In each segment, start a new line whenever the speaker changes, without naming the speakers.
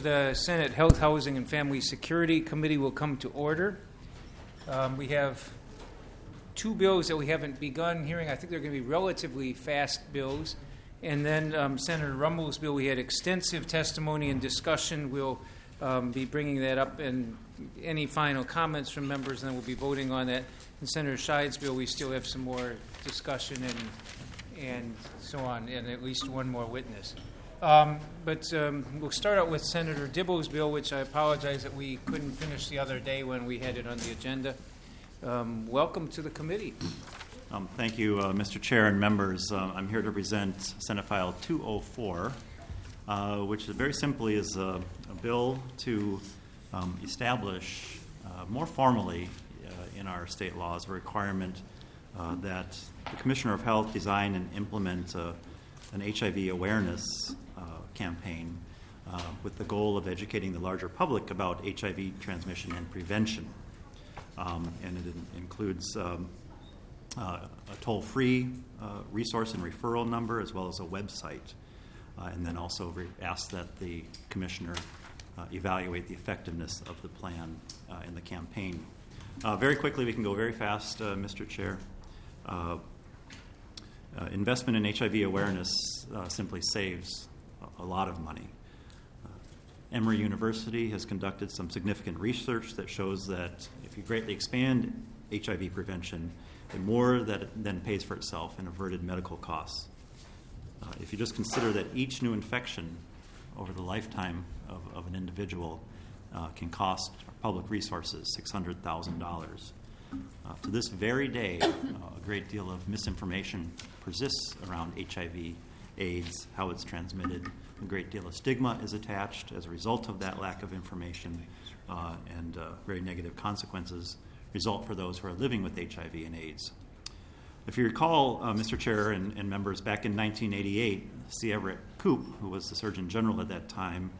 of the Senate Health, Housing, and Family Security Committee will come to order. We have two bills that we haven't begun hearing. I think they're going to be relatively fast bills. And then Senator Rummel's bill, we had extensive testimony and discussion. We'll be bringing that up, and any final comments from members, and then we'll be voting on that. And Senator Scheid's bill, we still have some more discussion and so on, and at least one more witness. But we'll start out with Senator Dibble's bill, which I apologize that we couldn't finish the other day when we had it on the agenda. Welcome to the committee.
Thank you, Mr. Chair and members. I'm here to present Senate File 204, which very simply is a bill to establish more formally in our state laws a requirement that the Commissioner of Health design and implement an HIV awareness campaign with the goal of educating the larger public about HIV transmission and prevention. And it includes a toll-free resource and referral number, as well as a website. And then also ask that the Commissioner evaluate the effectiveness of the plan in the campaign. Very quickly, we can go very fast, Mr. Chair. Investment in HIV awareness simply saves a lot of money. Emory University has conducted some significant research that shows that if you greatly expand HIV prevention, the more that it then pays for itself in averted medical costs. If you just consider that each new infection over the lifetime of an individual can cost public resources $600,000. To this very day, a great deal of misinformation persists around HIV, AIDS, how it's transmitted. A great deal of stigma is attached as a result of that lack of information, and very negative consequences result for those who are living with HIV and AIDS. If you recall, Mr. Chair and members, back in 1988, C. Everett Koop, who was the Surgeon General at that time,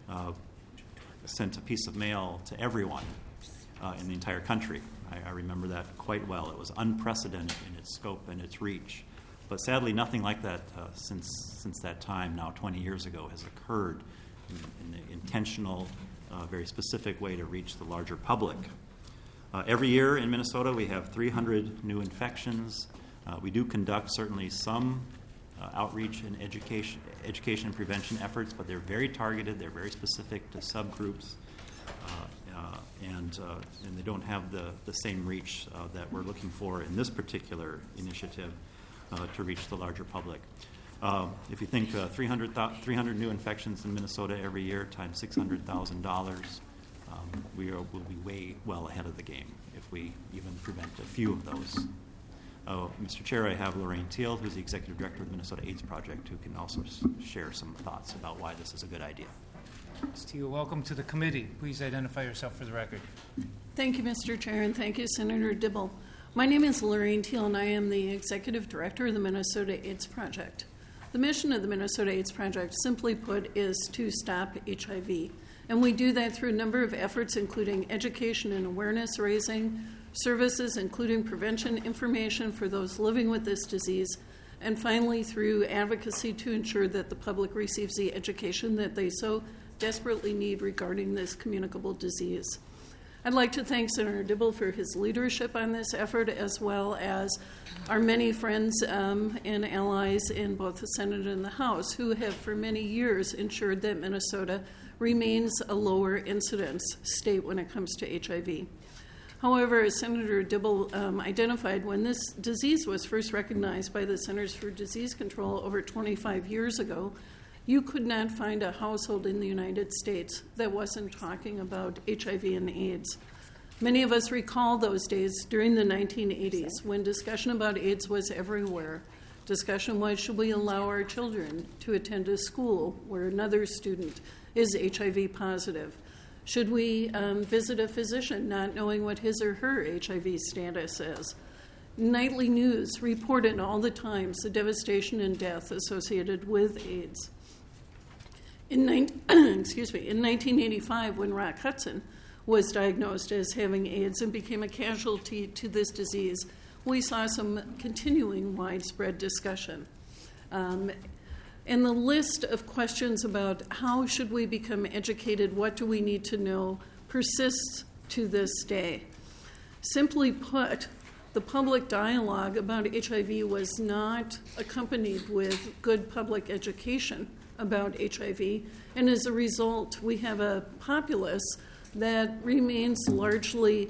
sent a piece of mail to everyone in the entire country. I remember that quite well. It was unprecedented in its scope and its reach. But sadly, nothing like that since that time, now 20 years ago, has occurred in an intentional, very specific way to reach the larger public. Every year in Minnesota, we have 300 new infections. We do conduct certainly some outreach and education and prevention efforts, but they're very targeted. They're very specific to subgroups, and they don't have the same reach that we're looking for in this particular initiative to reach the larger public. If you think 300 new infections in Minnesota every year times $600,000, we'll be well ahead of the game if we even prevent a few of those. Mr. Chair, I have Lorraine Teal, who's the Executive Director of the Minnesota AIDS Project, who can also share some thoughts about why this is a good idea.
Ms. Teal, welcome to the committee. Please identify yourself for the record.
Thank you, Mr. Chair, and thank you, Senator Dibble. My name is Lorraine Teal, and I am the Executive Director of the Minnesota AIDS Project. The mission of the Minnesota AIDS Project, simply put, is to stop HIV. And we do that through a number of efforts, including education and awareness raising, services, including prevention information for those living with this disease, and finally through advocacy to ensure that the public receives the education that they so desperately need regarding this communicable disease. I'd like to thank Senator Dibble for his leadership on this effort, as well as our many friends and allies in both the Senate and the House who have for many years ensured that Minnesota remains a lower incidence state when it comes to HIV. However, as Senator Dibble identified, when this disease was first recognized by the Centers for Disease Control over 25 years ago, you could not find a household in the United States that wasn't talking about HIV and AIDS. Many of us recall those days during the 1980s when discussion about AIDS was everywhere. Discussion was, should we allow our children to attend a school where another student is HIV positive? Should we visit a physician not knowing what his or her HIV status is? Nightly news reported all the time the devastation and death associated with AIDS. In 1985, when Rock Hudson was diagnosed as having AIDS and became a casualty to this disease, we saw some continuing widespread discussion. And the list of questions about how should we become educated, what do we need to know, persists to this day. Simply put, the public dialogue about HIV was not accompanied with good public education about HIV, and as a result, we have a populace that remains largely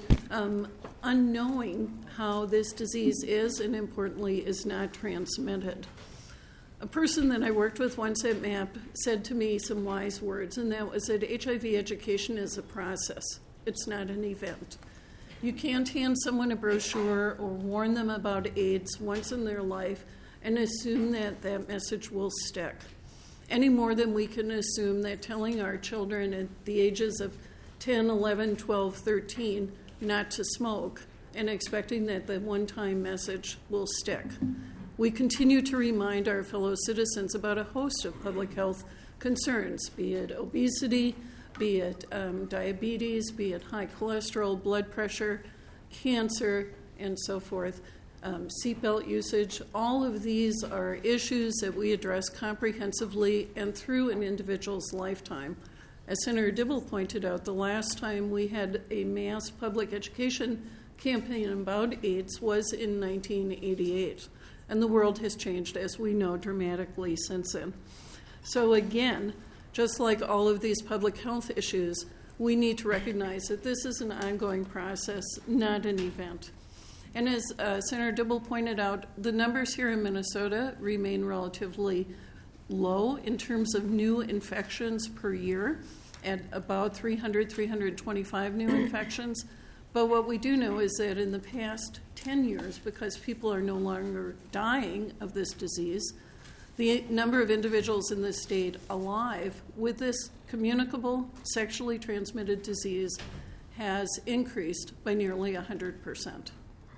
unknowing how this disease is, and importantly, is not transmitted. A person that I worked with once at MAP said to me some wise words, and that was that HIV education is a process. It's not an event. You can't hand someone a brochure or warn them about AIDS once in their life and assume that that message will stick, any more than we can assume that telling our children at the ages of 10, 11, 12, 13 not to smoke and expecting that the one-time message will stick. We continue to remind our fellow citizens about a host of public health concerns, be it obesity, be it diabetes, be it high cholesterol, blood pressure, cancer, and so forth, seatbelt usage. All of these are issues that we address comprehensively and through an individual's lifetime. As Senator Dibble pointed out, the last time we had a mass public education campaign about AIDS was in 1988. And the world has changed, as we know, dramatically since then. So again, just like all of these public health issues, we need to recognize that this is an ongoing process, not an event. And as Senator Dibble pointed out, the numbers here in Minnesota remain relatively low in terms of new infections per year, at about 300, 325 new infections. But what we do know is that in the past 10 years, because people are no longer dying of this disease, the number of individuals in the state alive with this communicable, sexually transmitted disease has increased by nearly 100%.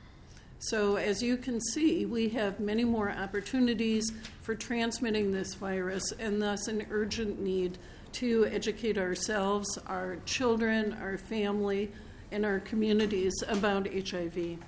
So as you can see, we have many more opportunities for transmitting this virus, and thus an urgent need to educate ourselves, our children, our family, and our communities about HIV.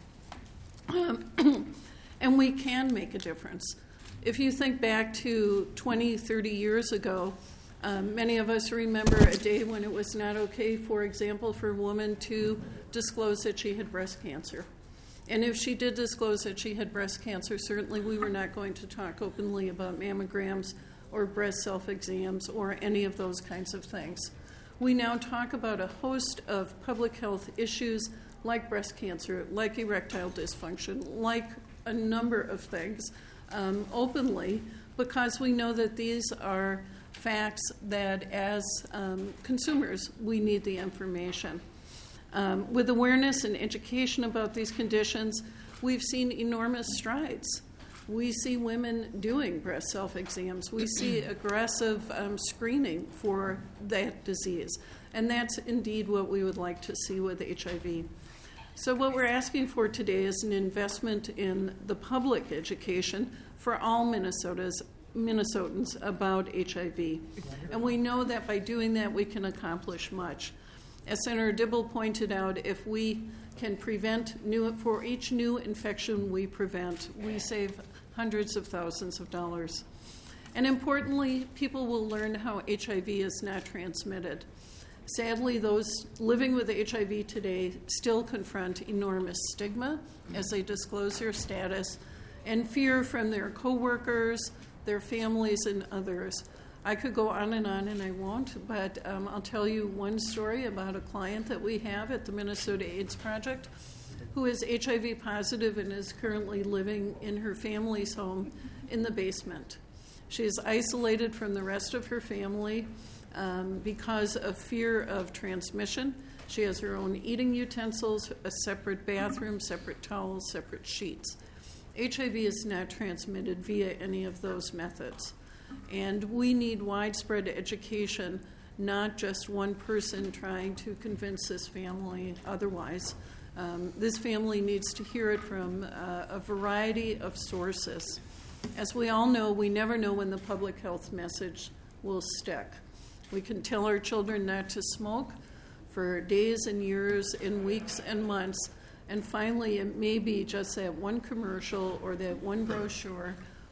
And we can make a difference. If you think back to 20, 30 years ago, many of us remember a day when it was not okay, for example, for a woman to disclose that she had breast cancer. And if she did disclose that she had breast cancer, certainly we were not going to talk openly about mammograms or breast self-exams or any of those kinds of things. We now talk about a host of public health issues like breast cancer, like erectile dysfunction, like a number of things openly, because we know that these are facts that as consumers we need the information. With awareness and education about these conditions, we've seen enormous strides. We see women doing breast self-exams. We see aggressive screening for that disease. And that's indeed what we would like to see with HIV. So what we're asking for today is an investment in the public education for all Minnesotans about HIV. And we know that by doing that, we can accomplish much. As Senator Dibble pointed out, if we can prevent for each new infection we prevent, we save hundreds of thousands of dollars. And importantly, people will learn how HIV is not transmitted. Sadly, those living with HIV today still confront enormous stigma as they disclose their status and fear from their coworkers, their families, and others. I could go on, and I won't, but I'll tell you one story about a client that we have at the Minnesota AIDS Project who is HIV positive and is currently living in her family's home in the basement. She is isolated from the rest of her family because of fear of transmission. She has her own eating utensils, a separate bathroom, separate towels, separate sheets. HIV is not transmitted via any of those methods. And we need widespread education, not just one person trying to convince this family otherwise. This family needs to hear it from a variety of sources. As we all know, we never know when the public health message will stick. We can tell our children not to smoke for days and years and weeks and months, and finally it may be just that one commercial or that one brochure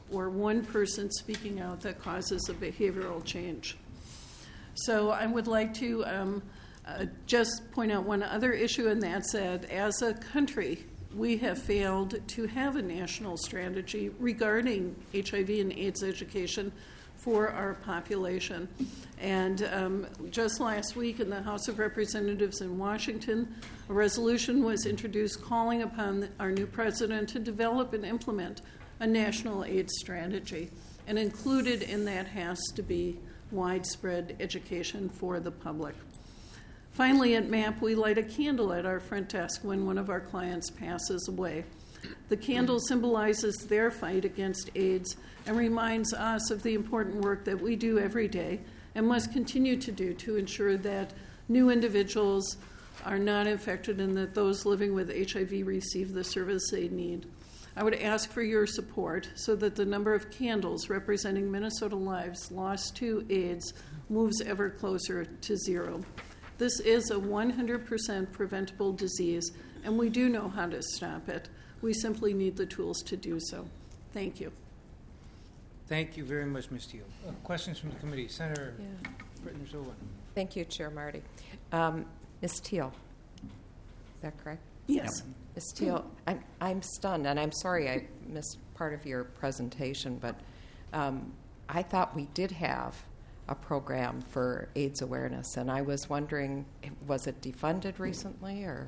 or one person speaking out that causes a behavioral change. So I would like to just point out one other issue, and that's that as a country, we have failed to have a national strategy regarding HIV and AIDS education for our population. And just last week in the House of Representatives in Washington, a resolution was introduced calling upon our new president to develop and implement a national AIDS strategy. And included in that has to be widespread education for the public. Finally, at MAP, we light a candle at our front desk when one of our clients passes away. The candle symbolizes their fight against AIDS and reminds us of the important work that we do every day and must continue to do to ensure that new individuals are not infected and that those living with HIV receive the service they need. I would ask for your support so that the number of candles representing Minnesota lives lost to AIDS moves ever closer to zero. This is a 100% preventable disease, and we do know how to stop it. We simply need the tools to do so. Thank you.
Thank you very much, Ms. Teal. Questions from the committee? Senator Britton-Zolin.
Thank you, Chair Marty. Ms. Teal, is that correct?
Yes.
Ms. Teal, I'm stunned, and I'm sorry I missed part of your presentation, but I thought we did have a program for AIDS awareness, and I was wondering, was it defunded recently, or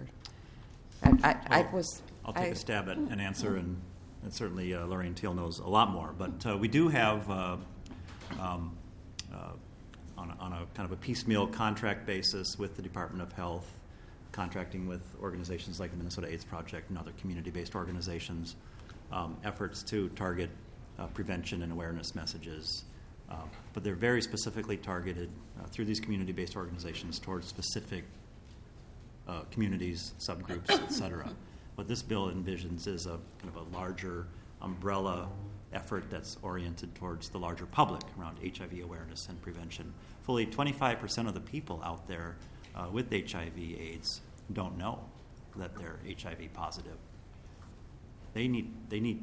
I'll take a stab at an answer, and certainly Lorraine Teal knows a lot more. But we do have, on a kind of a piecemeal contract basis with the Department of Health, contracting with organizations like the Minnesota AIDS Project and other community-based organizations, efforts to target prevention and awareness messages. But they're very specifically targeted through these community-based organizations towards specific communities, subgroups, et cetera. What this bill envisions is a kind of a larger umbrella effort that's oriented towards the larger public around HIV awareness and prevention. Fully 25% of the people out there with HIV/AIDS don't know that they're HIV positive. They need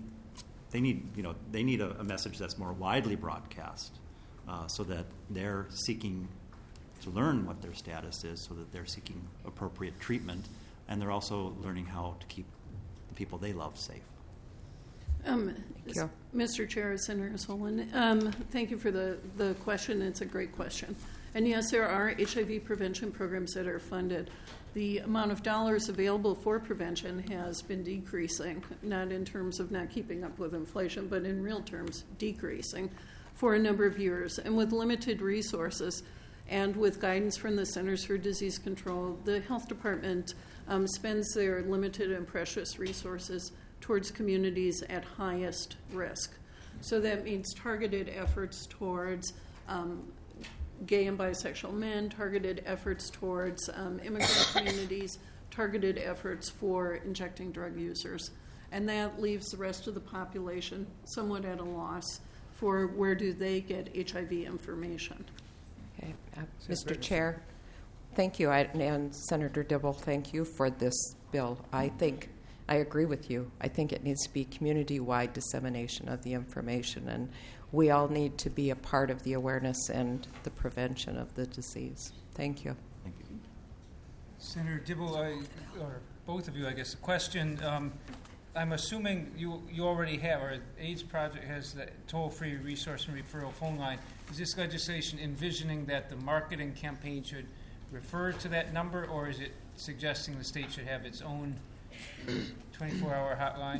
a message that's more widely broadcast so that they're seeking to learn what their status is, so that they're seeking appropriate treatment, and they're also learning how to keep the people they love safe.
Thank you.
Mr. Chair, Senator Solon, thank you for the question. It's a great question. And yes, there are HIV prevention programs that are funded. The amount of dollars available for prevention has been decreasing, not in terms of not keeping up with inflation, but in real terms, decreasing for a number of years. And with limited resources and with guidance from the Centers for Disease Control, the health department spends their limited and precious resources towards communities at highest risk. So that means targeted efforts towards gay and bisexual men, targeted efforts towards immigrant communities, targeted efforts for injecting drug users. And that leaves the rest of the population somewhat at a loss for where do they get HIV information.
Okay. Mr. Chair, thank you. And Senator Dibble, thank you for this bill. I agree with you. I think it needs to be community-wide dissemination of the information, and we all need to be a part of the awareness and the prevention of the disease. Thank you.
Thank you.
Senator Dibble, or both of you, I guess, a question. I'm assuming you already have, or AIDS Project has the toll-free resource and referral phone line. Is this legislation envisioning that the marketing campaign should refer to that number, or is it suggesting the state should have its own 24-hour hotline?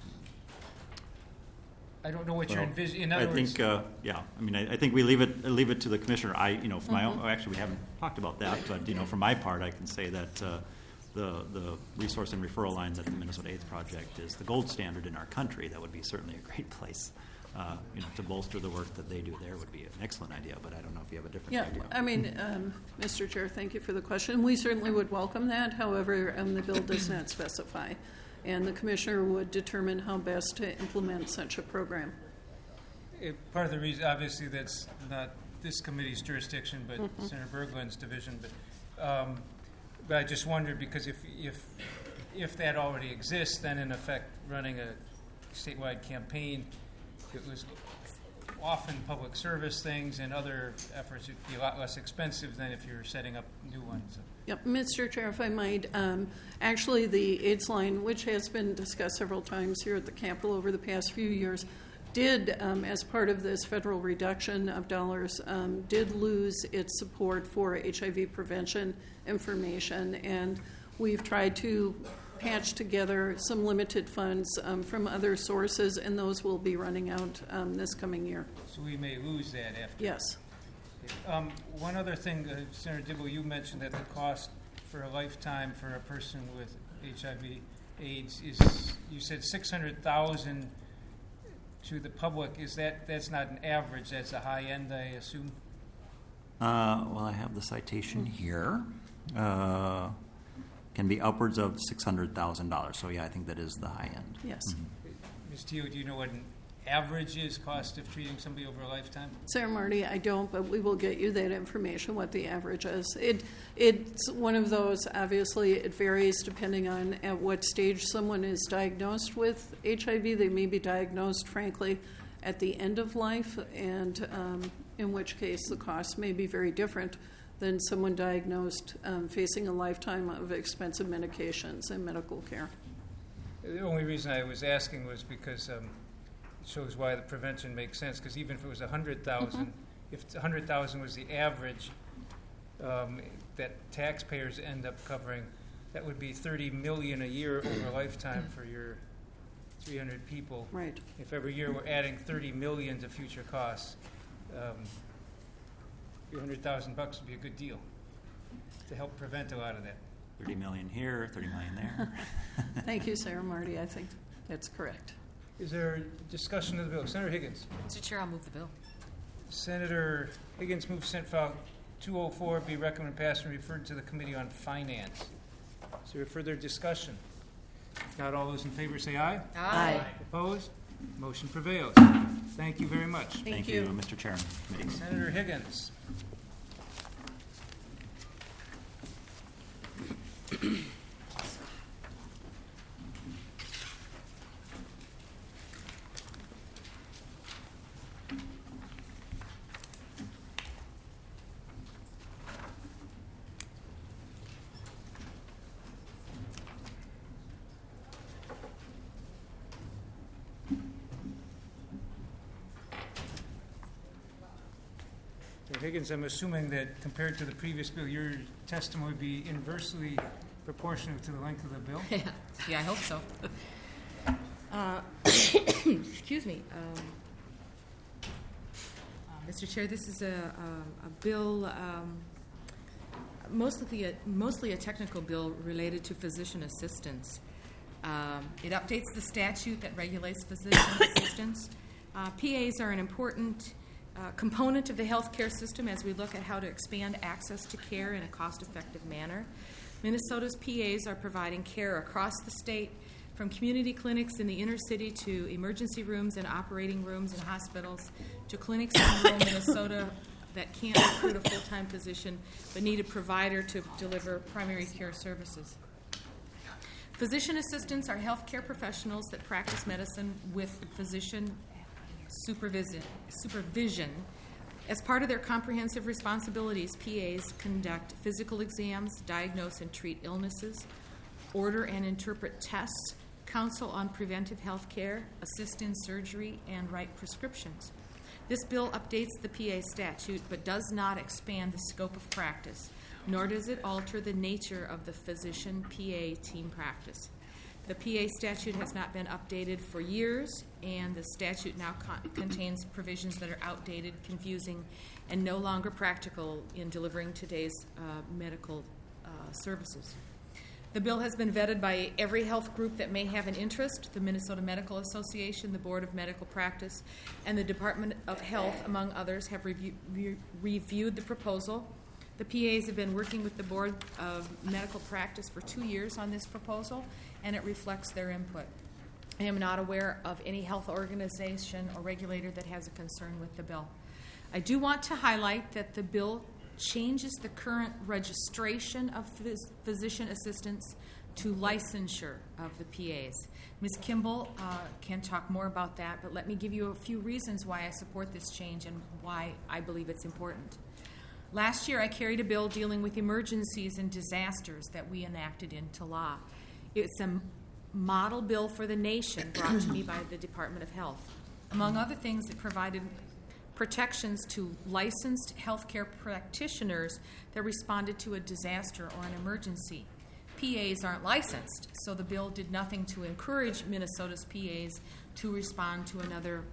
I don't know what you're envisioning. In other words,
I think we leave it to the commissioner. For my own, actually, we haven't talked about that, but for my part, I can say that the resource and referral line that the Minnesota AIDS Project is the gold standard in our country. That would be certainly a great place. To bolster the work that they do there would be an excellent idea, but I don't know if you have a different idea.
I mean, Mr. Chair, thank you for the question. We certainly would welcome that. However, the bill does not specify, and the commissioner would determine how best to implement such a program.
Part of the reason, obviously, that's not this committee's jurisdiction, but Senator Berglund's division. But I just wondered, because if that already exists, then in effect running a statewide campaign it was often public service things and other efforts would be a lot less expensive than if you're setting up new ones.
Yep, Mr. Chair, if I might, actually the AIDS line, which has been discussed several times here at the Capitol over the past few years, did, as part of this federal reduction of dollars, did lose its support for HIV prevention information, and we've tried to patch together some limited funds from other sources, and those will be running out this coming year.
So we may lose that after.
Yes.
One other thing, Senator Dibble, you mentioned that the cost for a lifetime for a person with HIV/AIDS is, you said $600,000 to the public. That's not an average? That's a high end, I assume.
Well, I have the citation here. Can be upwards of $600,000. So yeah, I think that is the high end.
Yes.
Mm-hmm.
Ms. Teo, do you know what an average is, cost of treating somebody over a lifetime?
Sarah Marty, I don't, but we will get you that information, what the average is. It's one of those, obviously, it varies depending on at what stage someone is diagnosed with HIV. They may be diagnosed, frankly, at the end of life, and in which case the cost may be very different than someone diagnosed facing a lifetime of expensive medications and medical care.
The only reason I was asking was because it shows why the prevention makes sense, because even if it was $100,000, if $100,000 was the average that taxpayers end up covering, that would be $30 million a year over a lifetime for your 300 people.
Right.
If every year we're adding $30 million to future costs, $300,000 would be a good deal to help prevent a lot of that.
30 million here, 30 million there.
Thank you, Sarah Marty. I think that's correct.
Is there discussion of the bill? Senator Higgins.
Mr. Chair, I'll move the bill.
Senator Higgins moves Senate File 204 be recommended passed and referred to the Committee on Finance. Is there further discussion? If not, all those in favor say aye.
Aye.
Opposed? Motion prevails. Thank you very much.
Thank you.
Mr. Chairman. Committee.
Senator Higgins. Senator Higgins, I'm assuming that compared to the previous bill, your testimony would be inversely proportionate to the length of the bill?
Yeah, I hope so. Excuse me. Mr. Chair, this is a bill, mostly a technical bill related to physician assistants. It updates the statute that regulates physician assistants. PAs are an important component of the healthcare system as we look at how to expand access to care in a cost-effective manner. Minnesota's PAs are providing care across the state, from community clinics in the inner city to emergency rooms and operating rooms in hospitals, to clinics in rural Minnesota that can't recruit a full-time physician but need a provider to deliver primary care services. Physician assistants are healthcare professionals that practice medicine with physician supervision. As part of their comprehensive responsibilities, PAs conduct physical exams, diagnose and treat illnesses, order and interpret tests, counsel on preventive health care, assist in surgery, and write prescriptions. This bill updates the PA statute but does not expand the scope of practice, nor does it alter the nature of the physician-PA team practice. The PA statute has not been updated for years, and the statute now contains provisions that are outdated, confusing, and no longer practical in delivering today's medical services. The bill has been vetted by every health group that may have an interest, the Minnesota Medical Association, the Board of Medical Practice, and the Department of Health, among others, have reviewed the proposal. The PAs have been working with the Board of Medical Practice for 2 years on this proposal, and it reflects their input. I am not aware of any health organization or regulator that has a concern with the bill. I do want to highlight that the bill changes the current registration of physician assistants to licensure of the PAs. Ms. Kimball can talk more about that, but let me give you a few reasons why I support this change and why I believe it's important. Last year, I carried a bill dealing with emergencies and disasters that we enacted into law. It's a model bill for the nation brought to me by the Department of Health. Among other things, it provided protections to licensed healthcare practitioners that responded to a disaster or an emergency. PAs aren't licensed, so the bill did nothing to encourage Minnesota's PAs to respond to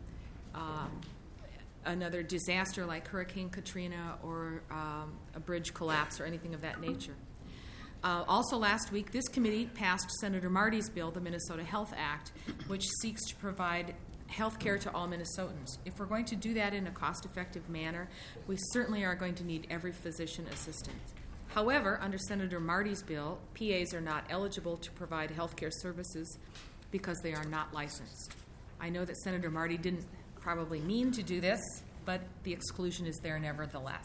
another disaster like Hurricane Katrina or a bridge collapse or anything of that nature. Also last week, this committee passed Senator Marty's bill, the Minnesota Health Act, which seeks to provide health care to all Minnesotans. If we're going to do that in a cost-effective manner, we certainly are going to need every physician assistant. However, under Senator Marty's bill, PAs are not eligible to provide health care services because they are not licensed. I know that Senator Marty didn't probably mean to do this, but the exclusion is there nevertheless.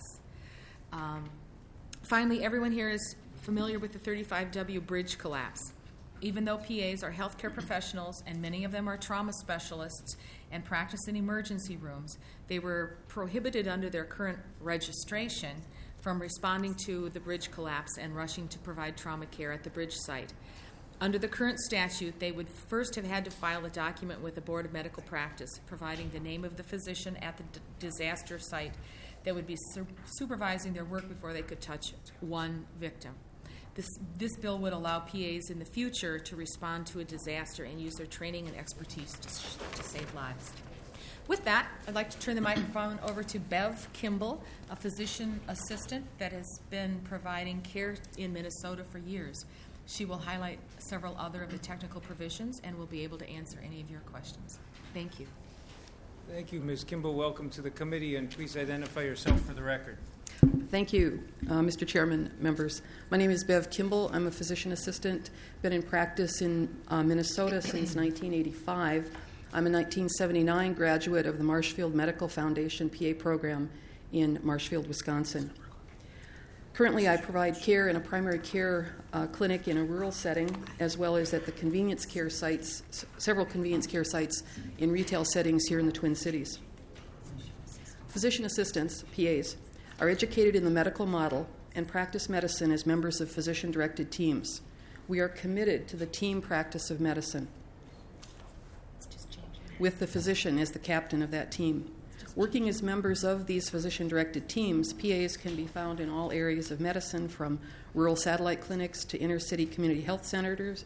Finally, everyone here is familiar with the 35W bridge collapse. Even though PAs are healthcare professionals and many of them are trauma specialists and practice in emergency rooms, they were prohibited under their current registration from responding to the bridge collapse and rushing to provide trauma care at the bridge site. Under the current statute, they would first have had to file a document with the Board of Medical Practice providing the name of the physician at the disaster site that would be supervising their work before they could touch one victim. This bill would allow PAs in the future to respond to a disaster and use their training and expertise to save lives. With that, I'd like to turn the microphone over to Bev Kimball, a physician assistant that has been providing care in Minnesota for years. She will highlight several other of the technical provisions and will be able to answer any of your questions. Thank you.
Thank you, Ms. Kimball. Welcome to the committee, and please identify yourself for the record.
Thank you, Mr. Chairman, members. My name is Bev Kimball. I'm a physician assistant, been in practice in Minnesota since 1985. I'm a 1979 graduate of the Marshfield Medical Foundation PA program in Marshfield, Wisconsin. Currently, I provide care in a primary care clinic in a rural setting, as well as at the convenience care sites, several convenience care sites in retail settings here in the Twin Cities. Physician assistants, PAs, are educated in the medical model and practice medicine as members of physician-directed teams. We are committed to the team practice of medicine, with the physician as the captain of that team. Working as members of these physician-directed teams, PAs can be found in all areas of medicine, from rural satellite clinics to inner-city community health centers,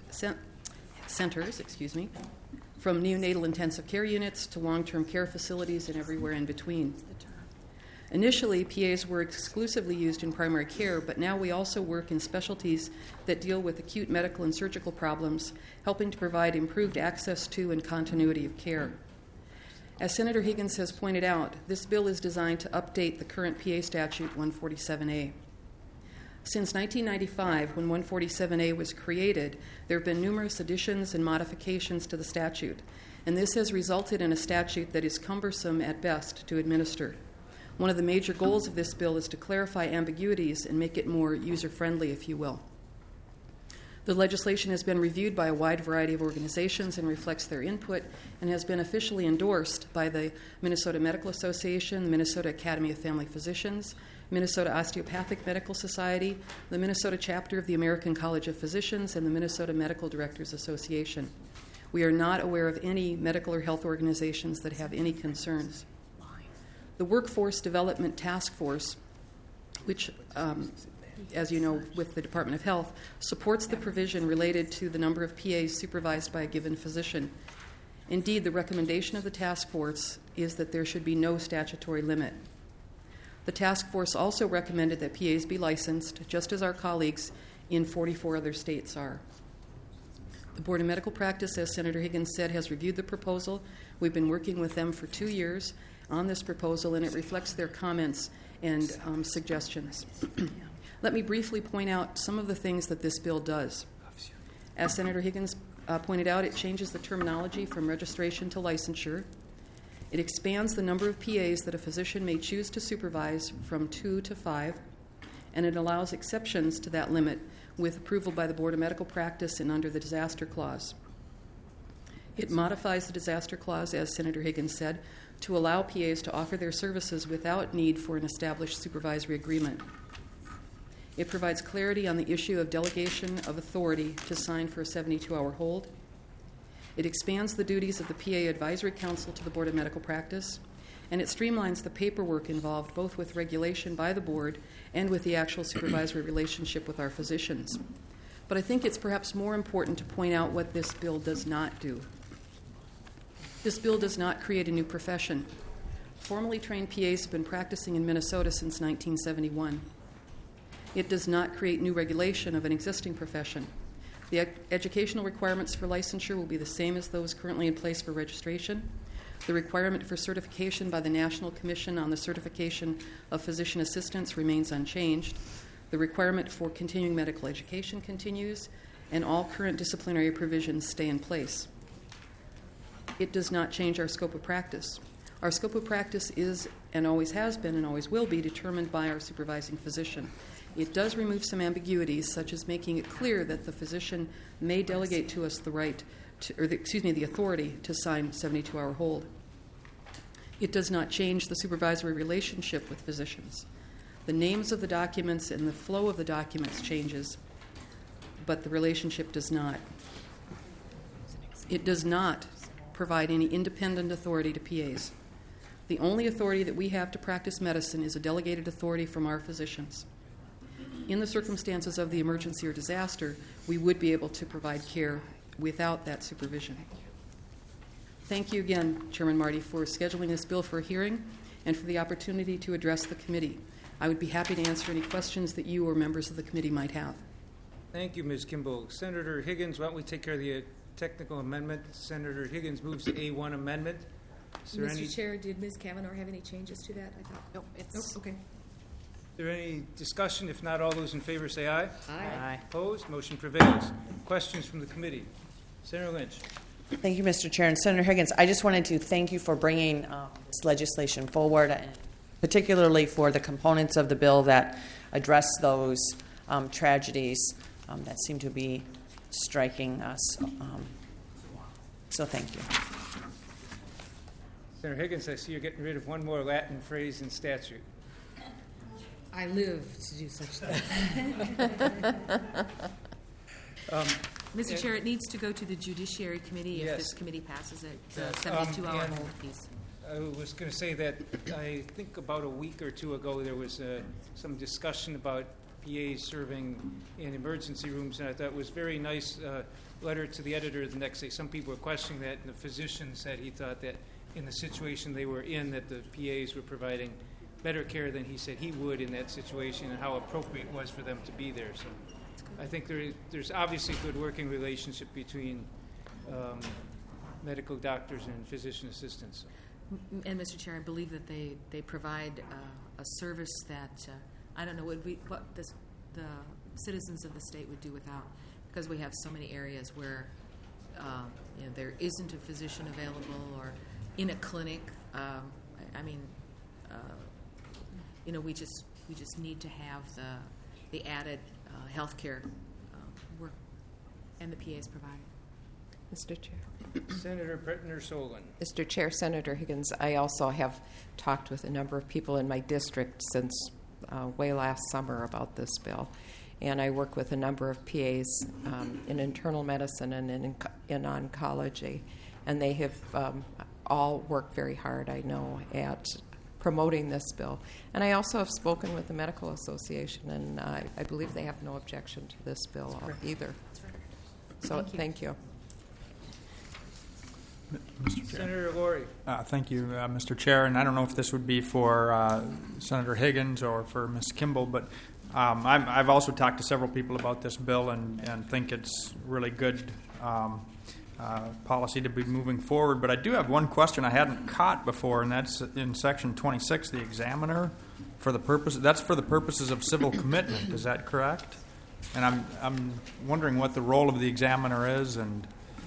from neonatal intensive care units to long-term care facilities and everywhere in between. Initially, PAs were exclusively used in primary care, but now we also work in specialties that deal with acute medical and surgical problems, helping to provide improved access to and continuity of care. As Senator Higgins has pointed out, this bill is designed to update the current PA statute 147A. Since 1995, when 147A was created, there have been numerous additions and modifications to the statute, and this has resulted in a statute that is cumbersome at best to administer. One of the major goals of this bill is to clarify ambiguities and make it more user-friendly, if you will. The legislation has been reviewed by a wide variety of organizations and reflects their input, and has been officially endorsed by the Minnesota Medical Association, the Minnesota Academy of Family Physicians, Minnesota Osteopathic Medical Society, the Minnesota chapter of the American College of Physicians, and the Minnesota Medical Directors Association. We are not aware of any medical or health organizations that have any concerns. The Workforce Development Task Force, which, as you know, with the Department of Health, supports the provision related to the number of PAs supervised by a given physician. Indeed, the recommendation of the task force is that there should be no statutory limit. The task force also recommended that PAs be licensed, just as our colleagues in 44 other states are. The Board of Medical Practice, as Senator Higgins said, has reviewed the proposal. We've been working with them for 2 years on this proposal, and it reflects their comments and suggestions. Let me briefly point out some of the things that this bill does. As Senator Higgins pointed out, it changes the terminology from registration to licensure. It expands the number of PAs that a physician may choose to supervise from 2 to 5, and it allows exceptions to that limit with approval by the Board of Medical Practice and under the disaster clause. It modifies the disaster clause, as Senator Higgins said, to allow PAs to offer their services without need for an established supervisory agreement. It provides clarity on the issue of delegation of authority to sign for a 72-hour hold. It expands the duties of the PA Advisory Council to the Board of Medical Practice, and it streamlines the paperwork involved both with regulation by the board and with the actual supervisory relationship with our physicians. But I think it's perhaps more important to point out what this bill does not do. This bill does not create a new profession. Formally trained PAs have been practicing in Minnesota since 1971. It does not create new regulation of an existing profession. The educational requirements for licensure will be the same as those currently in place for registration. The requirement for certification by the National Commission on the Certification of Physician Assistants remains unchanged. The requirement for continuing medical education continues, and all current disciplinary provisions stay in place. It does not change our scope of practice. Our scope of practice is, and always has been and always will be, determined by our supervising physician. It does remove some ambiguities, such as making it clear that the physician may delegate to us the authority to sign 72-hour hold. It does not change the supervisory relationship with physicians. The names of the documents and the flow of the documents changes, but the relationship does not. It does not provide any independent authority to PAs. The only authority that we have to practice medicine is a delegated authority from our physicians. In the circumstances of the emergency or disaster, we would be able to provide care without that supervision. Thank you again, Chairman Marty, for scheduling this bill for a hearing and for the opportunity to address the committee. I would be happy to answer any questions that you or members of the committee might have.
Thank you, Ms. Kimball. Senator Higgins, why don't we take care of the technical amendment? Senator Higgins moves the A1 amendment.
Mr. Chair, did Ms. Kavanaugh have any changes to that? I thought.
Nope, it's
Nope, okay.
Is there any discussion? If not, all those in favor say aye.
Aye.
Opposed? Motion prevails. Questions from the committee? Senator Lynch.
Thank you, Mr. Chair. And Senator Higgins, I just wanted to thank you for bringing this legislation forward, and particularly for the components of the bill that address those tragedies that seem to be striking us. So thank you.
Senator Higgins, I see you're getting rid of one more Latin phrase in statute.
I live to do such things. Mr. Chair, it needs to go to the Judiciary Committee if
Yes.
this committee passes it, the
Yes.
72-hour
And
hold piece.
I was going to say that I think about a week or two ago there was some discussion about PAs serving in emergency rooms, and I thought it was very nice letter to the editor the next day. Some people were questioning that, and the physician said he thought that in the situation they were in, that the PAs were providing better care than he said he would in that situation, and how appropriate it was for them to be there. So I think there's obviously a good working relationship between medical doctors and physician assistants.
And Mr. Chair, I believe that they provide a service that I don't know what the citizens of the state would do without, because we have so many areas where there isn't a physician available or in a clinic. We just need to have the added health care work, and the PAs provide it.
Mr. Chair.
Senator Pretner-Solon.
Mr. Chair, Senator Higgins, I also have talked with a number of people in my district since way last summer about this bill. And I work with a number of PAs in internal medicine and in oncology. And they have all worked very hard, I know, at promoting this bill. And I also have spoken with the Medical Association, and I believe they have no objection to this bill either. So thank you.
Mr. Chair.
Senator Laurie.
Thank you, Mr. Chair. And I don't know if this would be for Senator Higgins or for Ms. Kimball, but I've also talked to several people about this bill and think it's really good policy to be moving forward. But I do have one question I hadn't caught before, and that's in Section 26, the examiner, that's for the purposes of civil commitment. Is that correct? And I'm wondering what the role of the examiner is and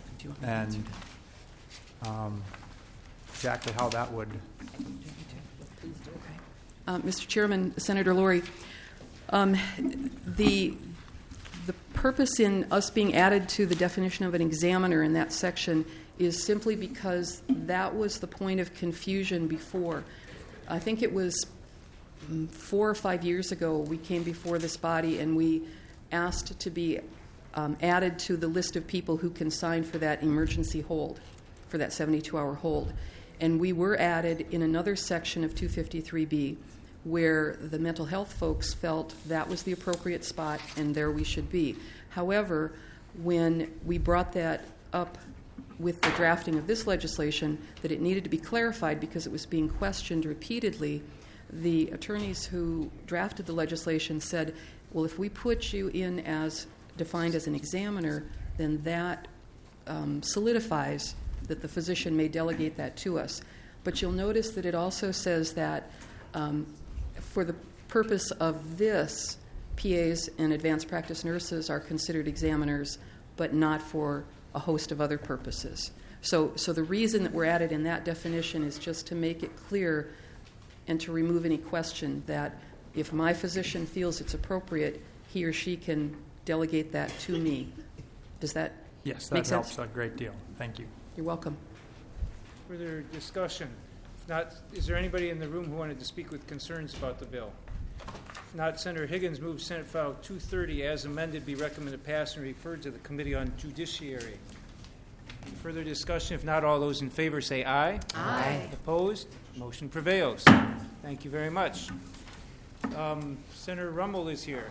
exactly how that would.
Mr. Chairman, Senator Laurie, The purpose in us being added to the definition of an examiner in that section is simply because that was the point of confusion before. I think it was 4 or 5 years ago we came before this body and we asked to be added to the list of people who can sign for that emergency hold, for that 72-hour hold. And we were added in another section of 253B where the mental health folks felt that was the appropriate spot and there we should be. However, when we brought that up with the drafting of this legislation, that it needed to be clarified because it was being questioned repeatedly, the attorneys who drafted the legislation said, well, if we put you in as defined as an examiner, then that solidifies that the physician may delegate that to us. But you'll notice that it also says that for the purpose of this, PAs and advanced practice nurses are considered examiners, but not for a host of other purposes. So the reason that we're added in that definition is just to make it clear and to remove any question that if my physician feels it's appropriate, he or she can delegate that to me. Does that
Yes,
make
that
sense?
helps a great deal. Thank you.
You're welcome.
Further discussion? If not, is there anybody in the room who wanted to speak with concerns about the bill? If not, Senator Higgins moves Senate File 230 as amended be recommended pass and referred to the Committee on Judiciary. Further discussion? If not, all those in favor say aye.
Aye.
Opposed? Motion prevails. Thank you very much. Senator Rummel is here.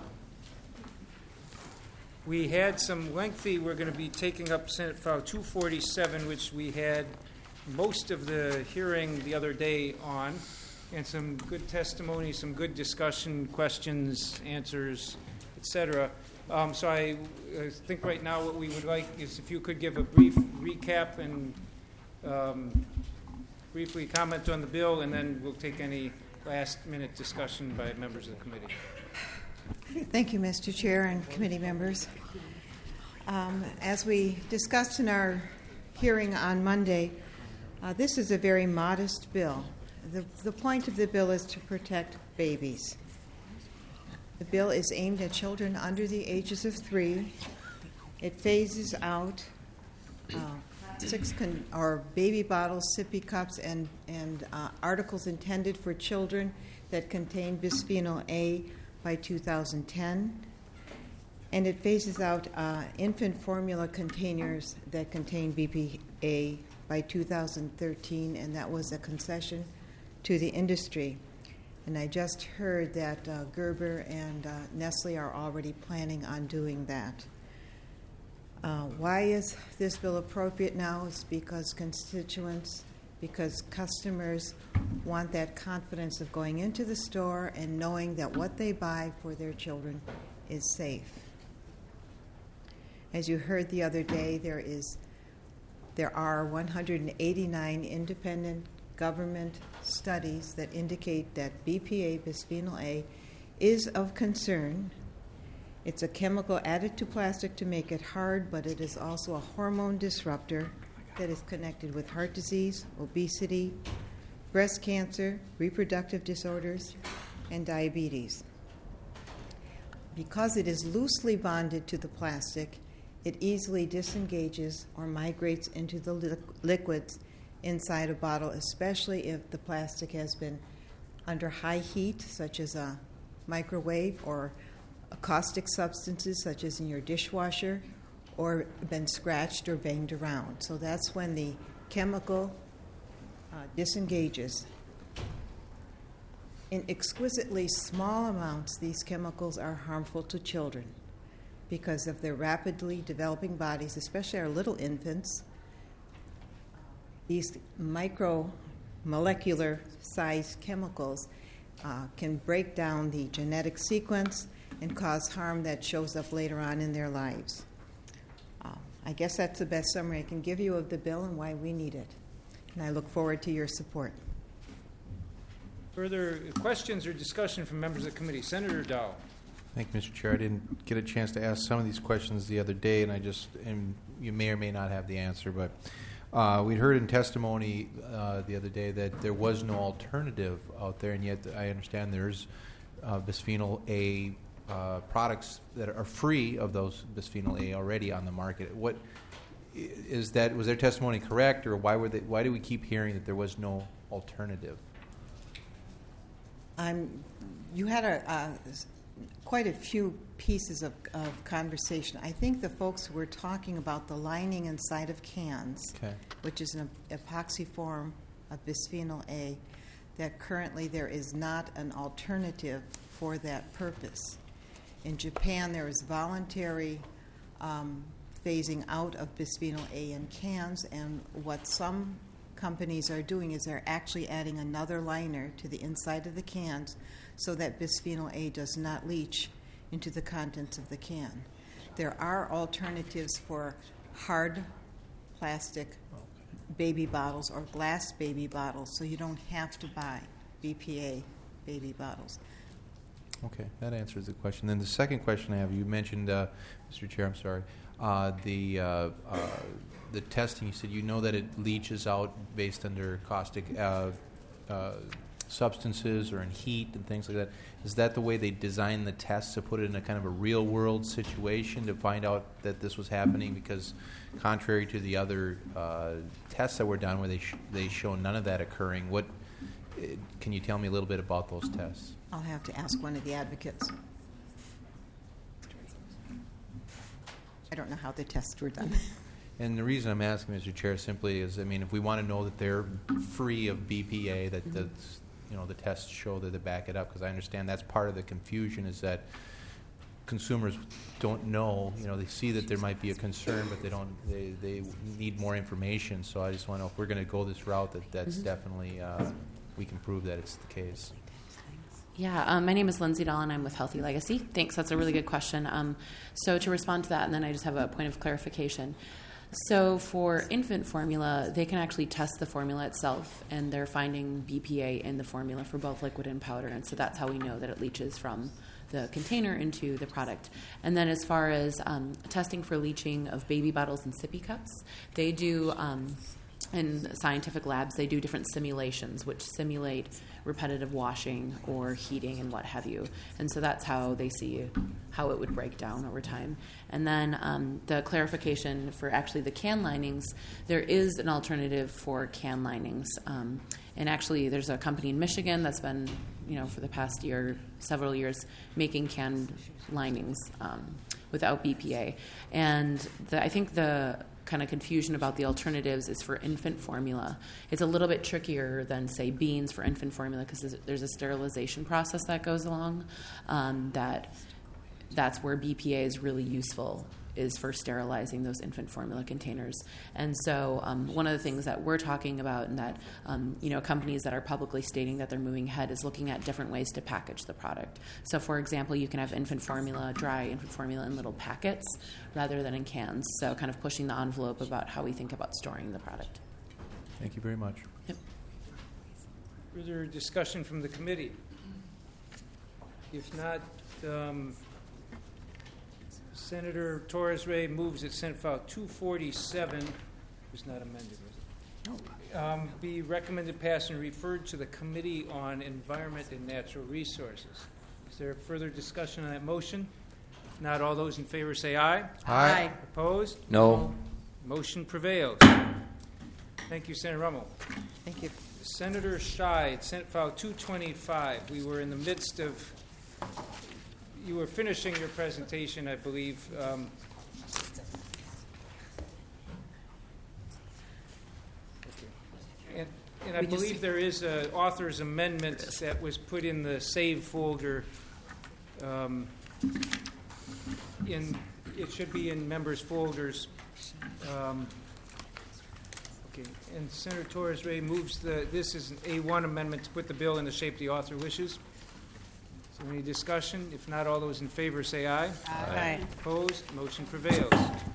We had some lengthy, we're going to be taking up Senate File 247, which we had most of the hearing the other day on, and some good testimony, some good discussion, questions, answers, etc. So I think right now what we would like is if you could give a brief recap and briefly comment on the bill, and then we'll take any last-minute discussion by members of the committee.
Thank you, Mr. Chair and committee members. As we discussed in our hearing on Monday, this is a very modest bill. The point of the bill is to protect babies. The bill is aimed at children under the ages of 3. It phases out baby bottles, sippy cups, and articles intended for children that contain bisphenol A by 2010. And it phases out infant formula containers that contain BPA by 2013, and that was a concession to the industry. And I just heard that Gerber and Nestle are already planning on doing that. Why is this bill appropriate now? It's because customers want that confidence of going into the store and knowing that what they buy for their children is safe. As you heard the other day, there are 189 independent government studies that indicate that BPA, bisphenol A, is of concern. It's a chemical added to plastic to make it hard, but it is also a hormone disruptor that is connected with heart disease, obesity, breast cancer, reproductive disorders, and diabetes. Because it is loosely bonded to the plastic, it easily disengages or migrates into the liquids inside a bottle, especially if the plastic has been under high heat, such as a microwave, or caustic substances, such as in your dishwasher, or been scratched or banged around. So that's when the chemical disengages. In exquisitely small amounts, these chemicals are harmful to children because of their rapidly developing bodies, especially our little infants. These micromolecular sized chemicals can break down the genetic sequence and cause harm that shows up later on in their lives. I guess that's the best summary I can give you of the bill and why we need it. And I look forward to your support.
Further questions or discussion from members of the committee? Senator Dow.
Thank you, Mr. Chair. I didn't get a chance to ask some of these questions the other day, and you may or may not have the answer, but we'd heard in testimony the other day that there was no alternative out there, and yet I understand there's bisphenol A products that are free of those bisphenol A already on the market. What is that? Was their testimony correct, or why do we keep hearing that there was no alternative?
You had quite a few pieces of conversation. I think the folks were talking about the lining inside of cans, which is an epoxy form of bisphenol A, that currently there is not an alternative for that purpose. In Japan, there is voluntary phasing out of bisphenol A in cans, and what some companies are doing is they're actually adding another liner to the inside of the cans so that bisphenol A does not leach into the contents of the can. There are alternatives for hard plastic baby bottles or glass baby bottles, so you don't have to buy BPA baby bottles.
Okay, that answers the question. Then the second question I have, you mentioned, Mr. Chair, I'm sorry, the testing. You said you know that it leaches out based under caustic substances or in heat and things like that. Is that the way they designed the tests, to put it in a kind of a real-world situation to find out that this was happening? Because contrary to the other tests that were done where they show none of that occurring, can you tell me a little bit about those tests?
I'll have to ask one of the advocates. I don't know how the tests were done.
And the reason I'm asking, Mr. Chair, simply is, if we want to know that they're free of BPA, that's, the tests show that they back it up, because I understand that's part of the confusion, is that consumers don't know. They see that there might be a concern, but they need more information. So I just want to know if we're going to go this route, that's definitely we can prove that it's the case.
Yeah, my name is Lindsay Dahl, and I'm with Healthy Legacy. Thanks, that's a really good question. So to respond to that, and then I just have a point of clarification. So for infant formula, they can actually test the formula itself, and they're finding BPA in the formula for both liquid and powder, and so that's how we know that it leaches from the container into the product. And then as far as testing for leaching of baby bottles and sippy cups, they do, in scientific labs, they do different simulations which simulate repetitive washing or heating and what have you. And so that's how they see how it would break down over time. And then the clarification for actually the can linings, there is an alternative for can linings. And actually there's a company in Michigan that's been, for the past several years, making can linings without BPA. And I think the kind of confusion about the alternatives is for infant formula. It's a little bit trickier than, say, beans for infant formula, because there's a sterilization process that goes along. That's where BPA is really useful, is for sterilizing those infant formula containers. And so one of the things that we're talking about, and that companies that are publicly stating that they're moving ahead, is looking at different ways to package the product. So for example, you can have dry infant formula in little packets rather than in cans. So kind of pushing the envelope about how we think about storing the product.
Thank you very much.
Yep.
Further discussion from the committee? If not, Senator Torres-Ray moves that Senate File 247, was not amended, was it? Be recommended, passed, and referred to the Committee on Environment and Natural Resources. Is there further discussion on that motion? If not, all those in favor say aye.
Aye.
Opposed?
No.
Motion prevails. Thank you, Senator Rummel.
Thank you.
Senator Scheid, Senate File 225. We were in the midst of, you were finishing your presentation, I believe. And I believe there is an author's amendment that was put in the save folder. It should be in members' folders. Okay. And Senator Torres-Ray moves this is an A1 amendment to put the bill in the shape the author wishes. Is there any discussion? If not, all those in favor say aye.
Aye.
Opposed? Motion prevails.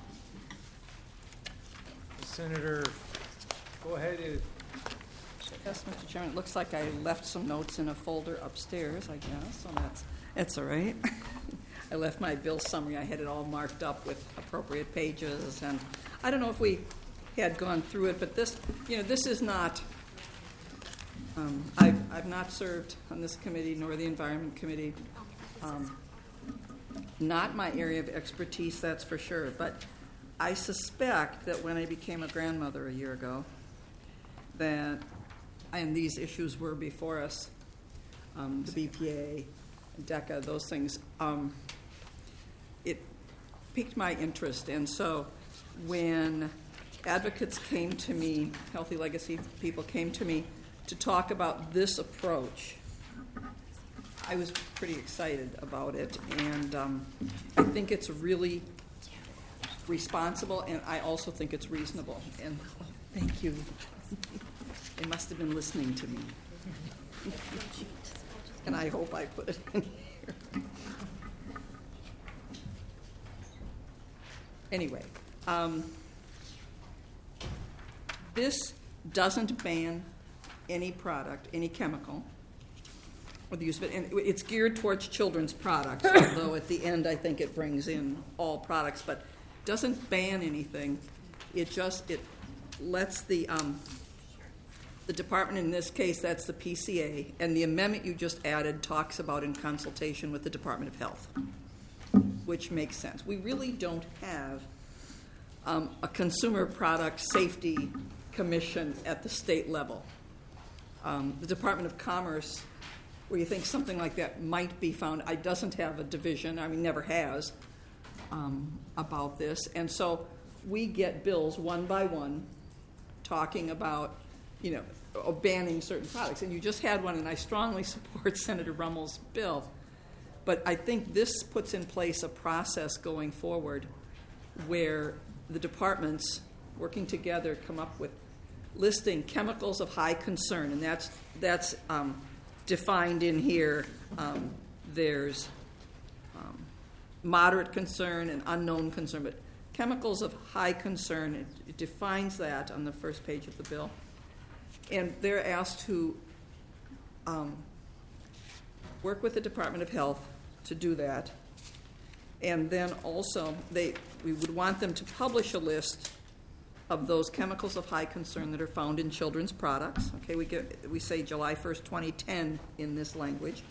Senator, go ahead.
Yes, Mr. Chairman, it looks like I left some notes in a folder upstairs, I guess, so that's all right. I left my bill summary. I had it all marked up with appropriate pages, and I don't know if we had gone through it, but this is not I've not served on this committee nor the Environment Committee. Not my area of expertise, that's for sure, but I suspect that when I became a grandmother a year ago, and these issues were before us, the BPA, DECA, those things, it piqued my interest. And so when advocates came to me, Healthy Legacy people came to me to talk about this approach, I was pretty excited about it. And I think it's really responsible, and I also think it's reasonable. And thank you. They must have been listening to me. And I hope I put it in here. Anyway, this doesn't ban any product, any chemical, or the use of it. And it's geared towards children's products, although at the end I think it brings in all products, but doesn't ban anything. It lets the department, in this case, that's the PCA, and the amendment you just added talks about in consultation with the Department of Health, which makes sense. We really don't have a Consumer Product Safety Commission at the state level. The Department of Commerce, where you think something like that might be found, doesn't have a division, never has, about this. And so we get bills one by one talking about, banning certain products. And you just had one, and I strongly support Senator Rummel's bill. But I think this puts in place a process going forward where the departments working together come up with listing chemicals of high concern, and that's defined in here. There's moderate concern and unknown concern, but chemicals of high concern, it defines that on the first page of the bill. And they're asked to work with the Department of Health to do that. And then also, we would want them to publish a list of those chemicals of high concern that are found in children's products. Okay, we say July 1st, 2010 in this language.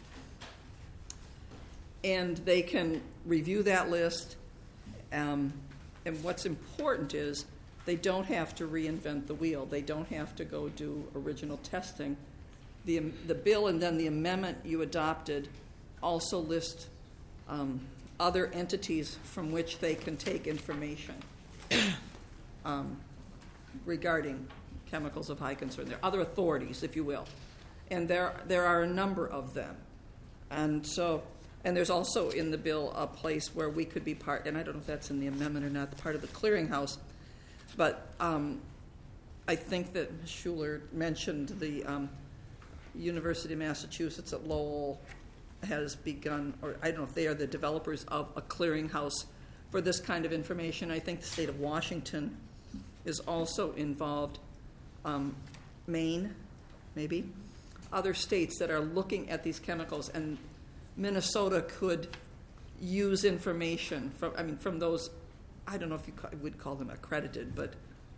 And they can review that list. And what's important is they don't have to reinvent the wheel. They don't have to go do original testing. The bill and then the amendment you adopted also list other entities from which they can take information regarding chemicals of high concern. There are other authorities, if you will, and there are a number of them. And there's also in the bill a place where we could be part, and I don't know if that's in the amendment or not, part of the clearinghouse, but I think that Ms. Schuler mentioned the University of Massachusetts at Lowell has begun, or I don't know if they are the developers of a clearinghouse for this kind of information. I think the state of Washington is also involved. Maine, maybe. Other states that are looking at these chemicals, and Minnesota could use information from those, I don't know if you would call them accredited, but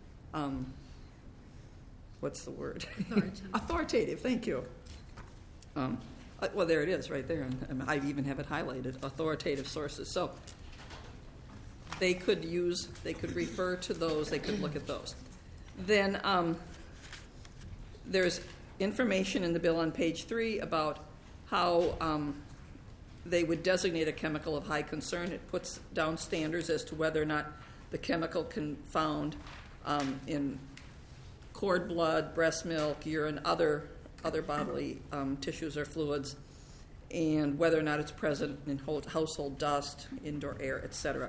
what's the word? Authoritative, thank you. Well, there it is right there, and I even have it highlighted, authoritative sources. So they could refer to those, they could look at those. Then there's information in the bill on page 3 about how they would designate a chemical of high concern. It puts down standards as to whether or not the chemical can be found in cord blood, breast milk, urine, other bodily tissues or fluids, and whether or not it's present in household dust, indoor air, etc.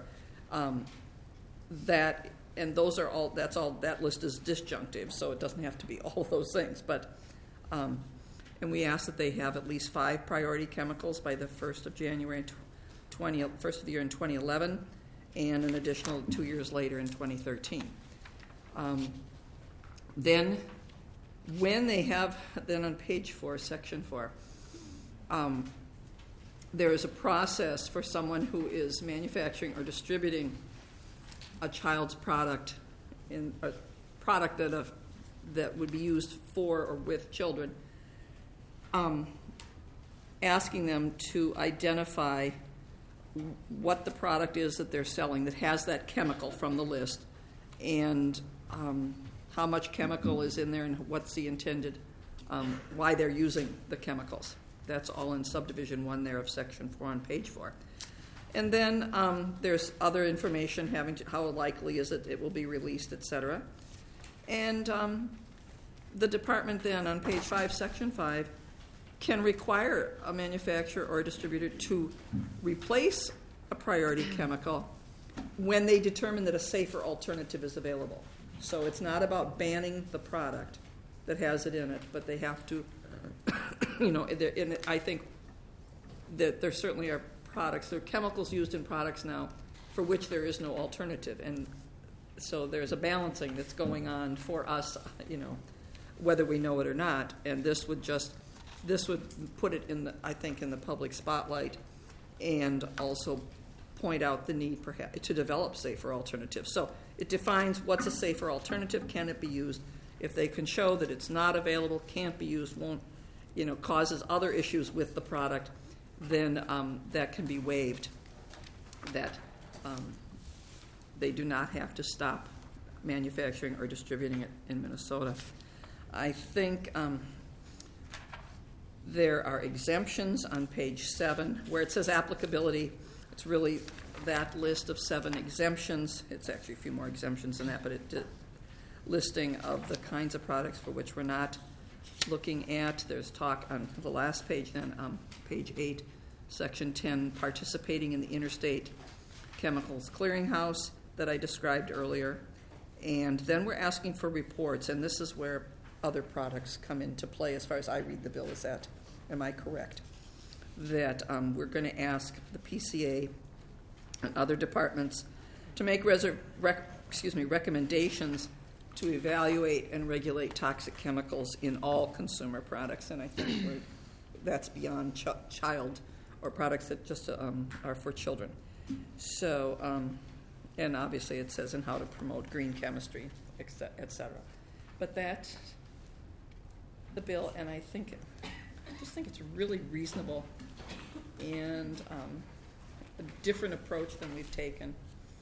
That list is disjunctive, so it doesn't have to be all those things. But and we ask that they have at least 5 priority chemicals by the 1st of January, first of the year in 2011, and an additional 2 years later in 2013. Then, when they have, then on page 4, section 4, there is a process for someone who is manufacturing or distributing a child's product, in a product that would be used for or with children. asking them to identify what the product is that they're selling that has that chemical from the list, and how much chemical is in there and what's the intended, why they're using the chemicals. That's all in subdivision 1 there of section 4 on page 4. And then there's other information having to, how likely is it will be released, et cetera. And the department then on page 5, section 5, can require a manufacturer or a distributor to replace a priority chemical when they determine that a safer alternative is available. So it's not about banning the product that has it in it, but they have to, I think that there certainly are products, there are chemicals used in products now for which there is no alternative. And so there's a balancing that's going on for us, whether we know it or not. And this would put it in the public spotlight, and also point out the need perhaps to develop safer alternatives. So it defines what's a safer alternative, can it be used. If they can show that it's not available, can't be used, won't, causes other issues with the product, then that can be waived. That they do not have to stop manufacturing or distributing it in Minnesota. I think there are exemptions on page 7 where it says applicability. It's really that list of 7 exemptions. It's actually a few more exemptions than that, but it listing of the kinds of products for which we're not looking at. There's talk on the last page then, page 8, section 10, participating in the Interstate Chemicals Clearinghouse that I described earlier. And then we're asking for reports, and this is where other products come into play as far as I read the bill. Is that, am I correct? That we're going to ask the PCA and other departments to make recommendations to evaluate and regulate toxic chemicals in all consumer products. And I think that's beyond child or products that just are for children. So, and obviously it says in how to promote green chemistry, et cetera. But that's the bill, and I just think it's really reasonable and a different approach than we've taken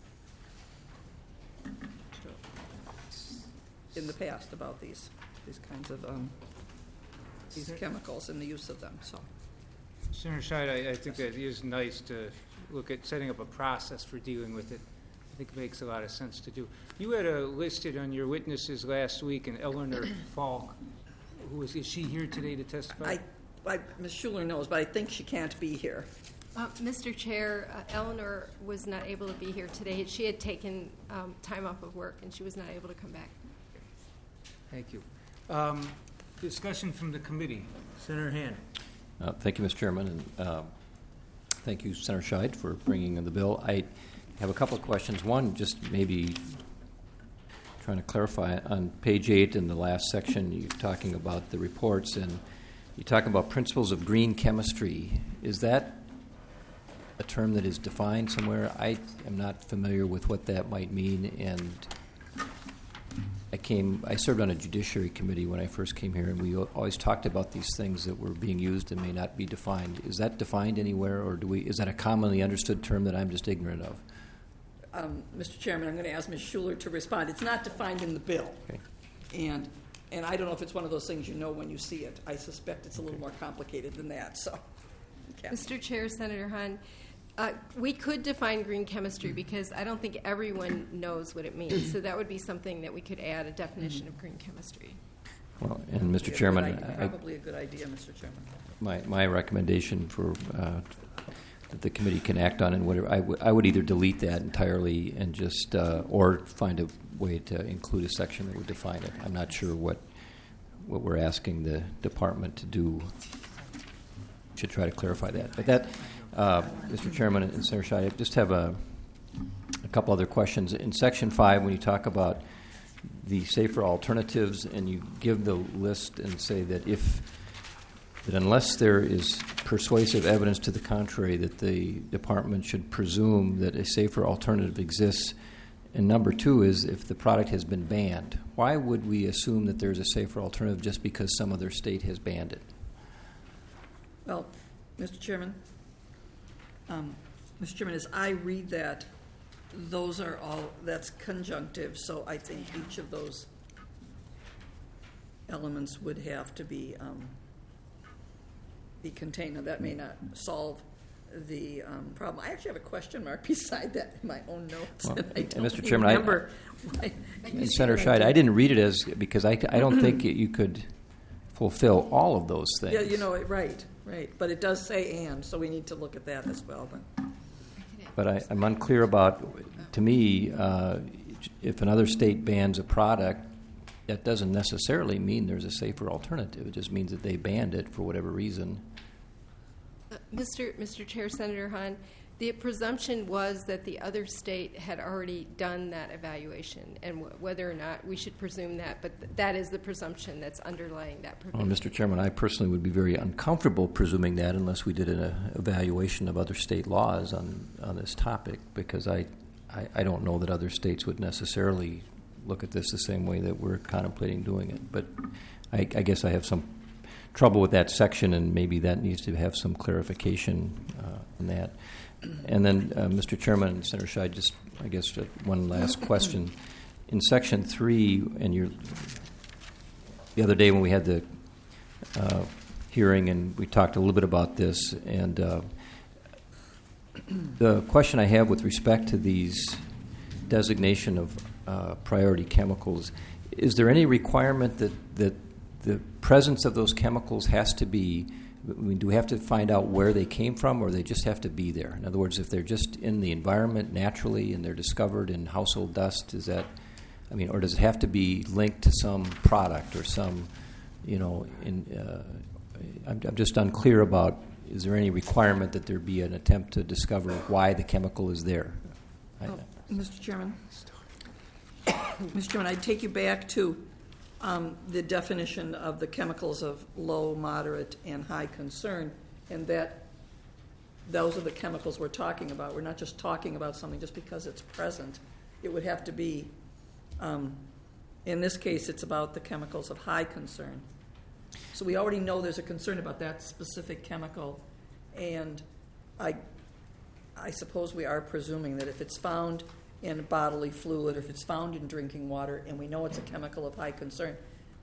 in the past about these kinds of these chemicals and the use of them. So,
Senator Scheid, I think that it is nice to look at setting up a process for dealing with it. I think it makes a lot of sense to do. You had listed on your witnesses last week an Eleanor Falk. Is she here today to testify?
Ms. Schuler knows, but I think she can't be here.
Mr. Chair, Eleanor was not able to be here today. She had taken time off of work, and she was not able to come back.
Thank you. Discussion from the committee. Senator Hand.
Thank you, Mr. Chairman, and thank you, Senator Scheid, for bringing in the bill. I have a couple of questions. One, just maybe trying to clarify. On page 8 in the last section, you're talking about the reports, and you talk about principles of green chemistry. Is that a term that is defined somewhere? I am not familiar with what that might mean, and I served on a judiciary committee when I first came here, and we always talked about these things that were being used and may not be defined. Is that defined anywhere, or is that a commonly understood term that I'm just ignorant of?
Mr. Chairman, I'm going to ask Ms. Schuler to respond. It's not defined in the bill.
Okay.
And I don't know if it's one of those things you know when you see it. I suspect it's a little more complicated than that. So,
Mr. Chair, Senator Hahn, we could define green chemistry because I don't think everyone knows what it means. So that would be something that we could add, a definition of green chemistry.
Well, and Mr. Chairman,
probably a good idea, Mr. Chairman.
My recommendation for that the committee can act on, and whatever, I would either delete that entirely and just or find a way to include a section that would define it. I'm not sure what we're asking the department to do. Should try to clarify that. But that, Mr. Chairman and Senator Scheid, I just have a couple other questions. In Section 5, when you talk about the safer alternatives, and you give the list and say that that unless there is persuasive evidence to the contrary, that the department should presume that a safer alternative exists. And number 2 is if the product has been banned. Why would we assume that there's a safer alternative just because some other state has banned it?
Well, Mr. Chairman, as I read that, that's conjunctive, so I think each of those elements would have to be contained. Now, that may not solve the problem. I actually have a question mark beside that in my own notes.
Well,
and I don't
Mr. Chairman,
remember
Senator Scheid, I didn't read it because I don't think you could fulfill all of those things.
Yeah, right. But it does say and, so we need to look at that as well.
But I'm unclear about, to me, if another state bans a product, that doesn't necessarily mean there's a safer alternative. It just means that they banned it for whatever reason.
Mr. Chair, Senator Hahn, the presumption was that the other state had already done that evaluation, and whether or not we should presume that, but that is the presumption that's underlying that provision.
Well, Mr. Chairman, I personally would be very uncomfortable presuming that unless we did an evaluation of other state laws on this topic, because I don't know that other states would necessarily look at this the same way that we're contemplating doing it. But I guess I have some trouble with that section, and maybe that needs to have some clarification in that. And then, Mr. Chairman and Senator Scheid, just, I guess, one last question. In Section 3, and the other day when we had the hearing and we talked a little bit about this, and the question I have with respect to these designation of priority chemicals, is there any requirement that the presence of those chemicals has to be, do we have to find out where they came from, or they just have to be there? In other words, if they're just in the environment naturally and they're discovered in household dust, or does it have to be linked to some product or some, I'm just unclear about, is there any requirement that there be an attempt to discover why the chemical is there?
Mr. Chairman, I'd take you back to the definition of the chemicals of low, moderate, and high concern, and that those are the chemicals we're talking about. We're not just talking about something just because it's present. It would have to be, in this case, it's about the chemicals of high concern. So we already know there's a concern about that specific chemical, and I suppose we are presuming that if it's found in bodily fluid, or if it's found in drinking water, and we know it's a chemical of high concern,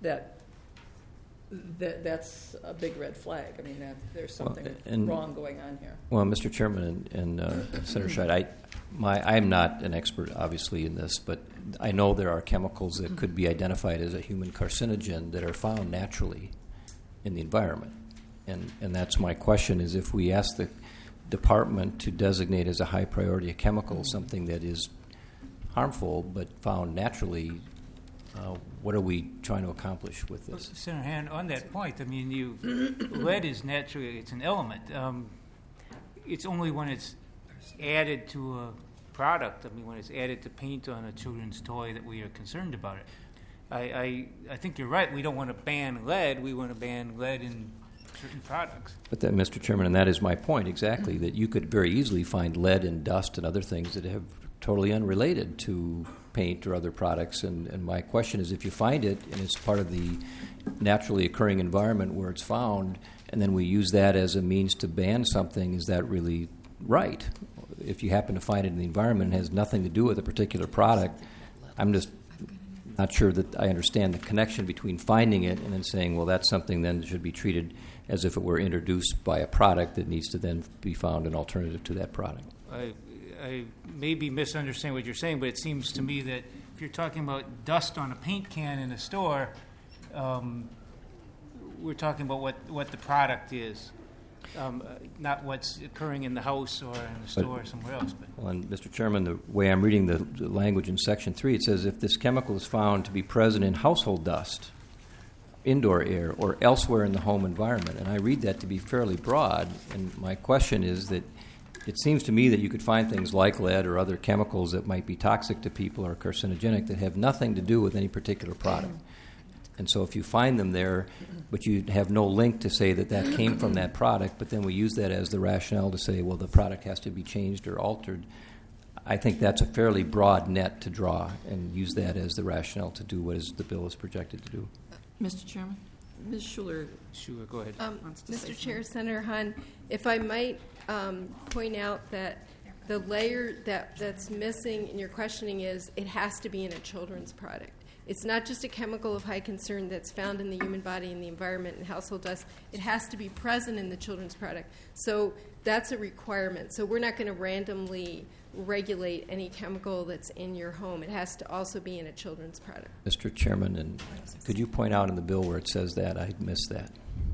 that's a big red flag. I mean, there's something wrong going on here.
Well, Mr. Chairman and Senator Scheid, I'm not an expert, obviously, in this, but I know there are chemicals that could be identified as a human carcinogen that are found naturally in the environment. And that's my question, is if we ask the department to designate as a high priority a chemical something that is harmful but found naturally, what are we trying to accomplish with this?
Senator Hahn, on that point, lead is naturally, it's an element. It's only when it's added to a product, when it's added to paint on a children's toy, that we are concerned about it. I think you're right. We don't want to ban lead. We want to ban lead in certain products.
But then, Mr. Chairman, and that is my point exactly, that you could very easily find lead in dust and other things that have totally unrelated to paint or other products. And my question is, if you find it and it's part of the naturally occurring environment where it's found, and then we use that as a means to ban something, is that really right? If you happen to find it in the environment and it has nothing to do with a particular product, I'm just not sure that I understand the connection between finding it and then saying, well, that's something then that should be treated as if it were introduced by a product that needs to then be found an alternative to that product.
I may be misunderstanding what you're saying, but it seems to me that if you're talking about dust on a paint can in a store, we're talking about what the product is, not what's occurring in the house or in the store or somewhere else.
Well, and Mr. Chairman, the way I'm reading the language in Section 3, it says if this chemical is found to be present in household dust, indoor air, or elsewhere in the home environment, and I read that to be fairly broad, and my question is that it seems to me that you could find things like lead or other chemicals that might be toxic to people or carcinogenic that have nothing to do with any particular product. And so if you find them there, but you have no link to say that that came from that product, but then we use that as the rationale to say, well, the product has to be changed or altered, I think that's a fairly broad net to draw and use that as the rationale to do what the bill is projected to do.
Mr. Chairman? Ms. Schuler.
Sure, go ahead.
wants to say
Mr. Chair,
something.
Senator Hahn, if I might point out that the layer that's missing in your questioning is it has to be in a children's product. It's not just a chemical of high concern that's found in the human body and the environment and household dust. It has to be present in the children's product. So that's a requirement. So we're not going to randomly regulate any chemical that's in your home. It has to also be in a children's product.
Mr. Chairman, and could you point out in the bill where it says that? I missed that.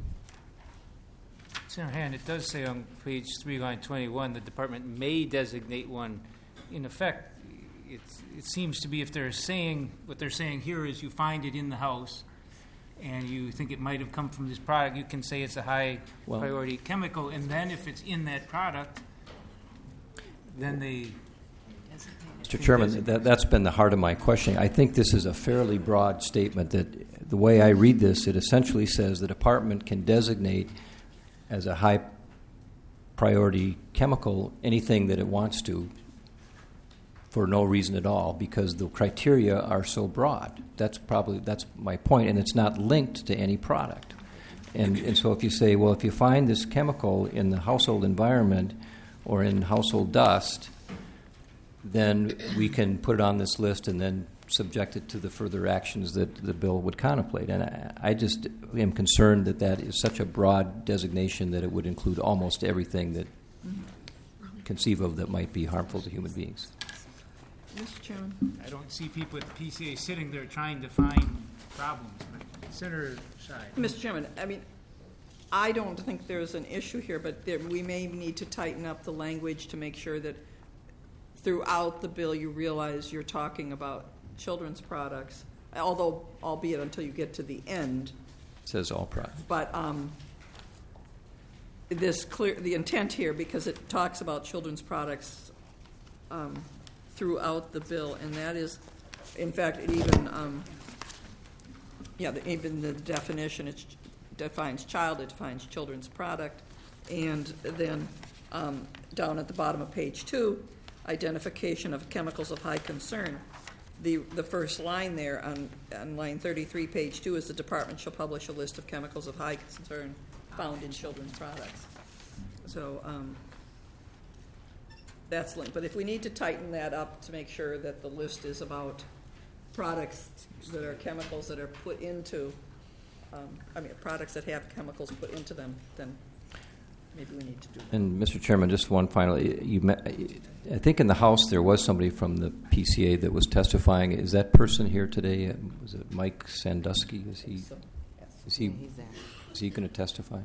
Senator Hand, it does say on page 3, line 21, the department may designate one. In effect, it seems to be if they're saying, what they're saying here is you find it in the house and you think it might have come from this product, you can say it's a high priority chemical, and then if it's in that product, then they...
Mr. Chairman, that's been the heart of my questioning. I think this is a fairly broad statement that the way I read this, it essentially says the department can designate as a high priority chemical anything that it wants to for no reason at all because the criteria are so broad. That's my point, and it's not linked to any product. And so if you say, well, if you find this chemical in the household environment or in household dust, then we can put it on this list and then subject it to the further actions that the bill would contemplate. And I just am concerned that is such a broad designation that it would include almost everything that conceive of that might be harmful to human beings.
Mr. Chairman.
I don't see people at the PCA sitting there trying to find problems. But Senator Shai.
Mr. Chairman, I mean, I don't think there's an issue here, but we may need to tighten up the language to make sure that throughout the bill you realize you're talking about children's products, although albeit until you get to the end.
It says all products.
But the intent here, because it talks about children's products throughout the bill, and that is, in fact, it even, even the definition, it defines child, it defines children's product, and then down at the bottom of page 2, identification of chemicals of high concern. The first line there on line 33, page 2, is the department shall publish a list of chemicals of high concern found in children's products. So that's linked. But if we need to tighten that up to make sure that the list is about products that are chemicals that are put into, products that have chemicals put into them, then maybe we need to do that.
And Mr. Chairman, just one final. I think in the House there was somebody from the PCA that was testifying. Is that person here today? Was it Mike Sandusky? Is he going to testify?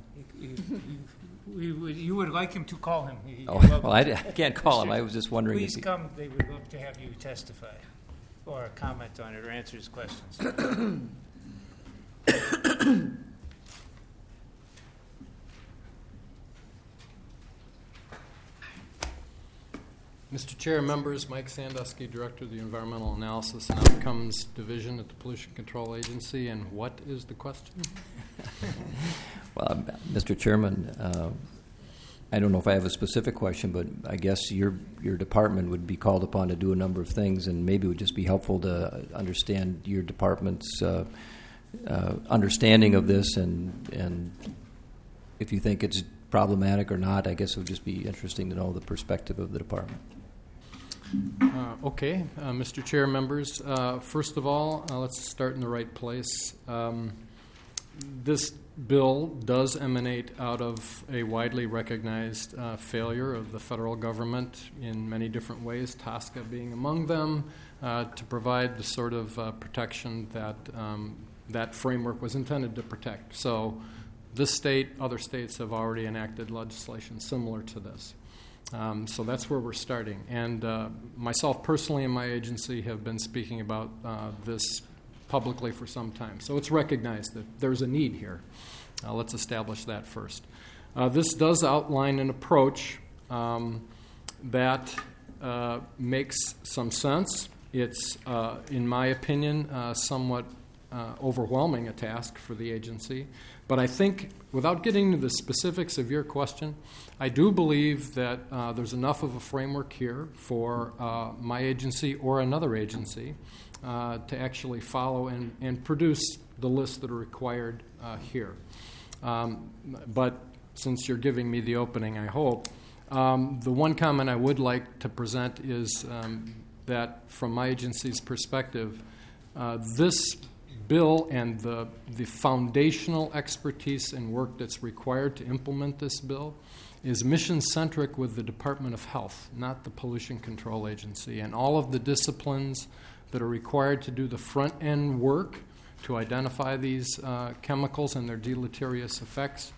You would like him to call him.
I can't call him. I was just wondering.
Please come. They would love to have you testify or comment on it or answer his questions.
Mr. Chair, members, Mike Sandusky, Director of the Environmental Analysis and Outcomes Division at the Pollution Control Agency. And what is the question?
Well, Mr. Chairman, I don't know if I have a specific question, but I guess your department would be called upon to do a number of things, and maybe it would just be helpful to understand your department's understanding of this, and if you think it's problematic or not, I guess it would just be interesting to know the perspective of the department.
Okay, Mr. Chair, members, first of all, let's start in the right place. This bill does emanate out of a widely recognized failure of the federal government in many different ways, TSCA being among them, to provide the sort of protection that that framework was intended to protect. So this state, other states have already enacted legislation similar to this. So that's where we're starting. And myself personally and my agency have been speaking about this publicly for some time. So it's recognized that there's a need here. Let's establish that first. This does outline an approach that makes some sense. It's, in my opinion, somewhat overwhelming a task for the agency. But I think, without getting into the specifics of your question, I do believe that there's enough of a framework here for my agency or another agency to actually follow and produce the lists that are required here. But since you're giving me the opening, I hope, the one comment I would like to present is that from my agency's perspective, this bill and the foundational expertise and work that's required to implement this bill is mission-centric with the Department of Health, not the Pollution Control Agency. And all of the disciplines that are required to do the front-end work to identify these chemicals and their deleterious effects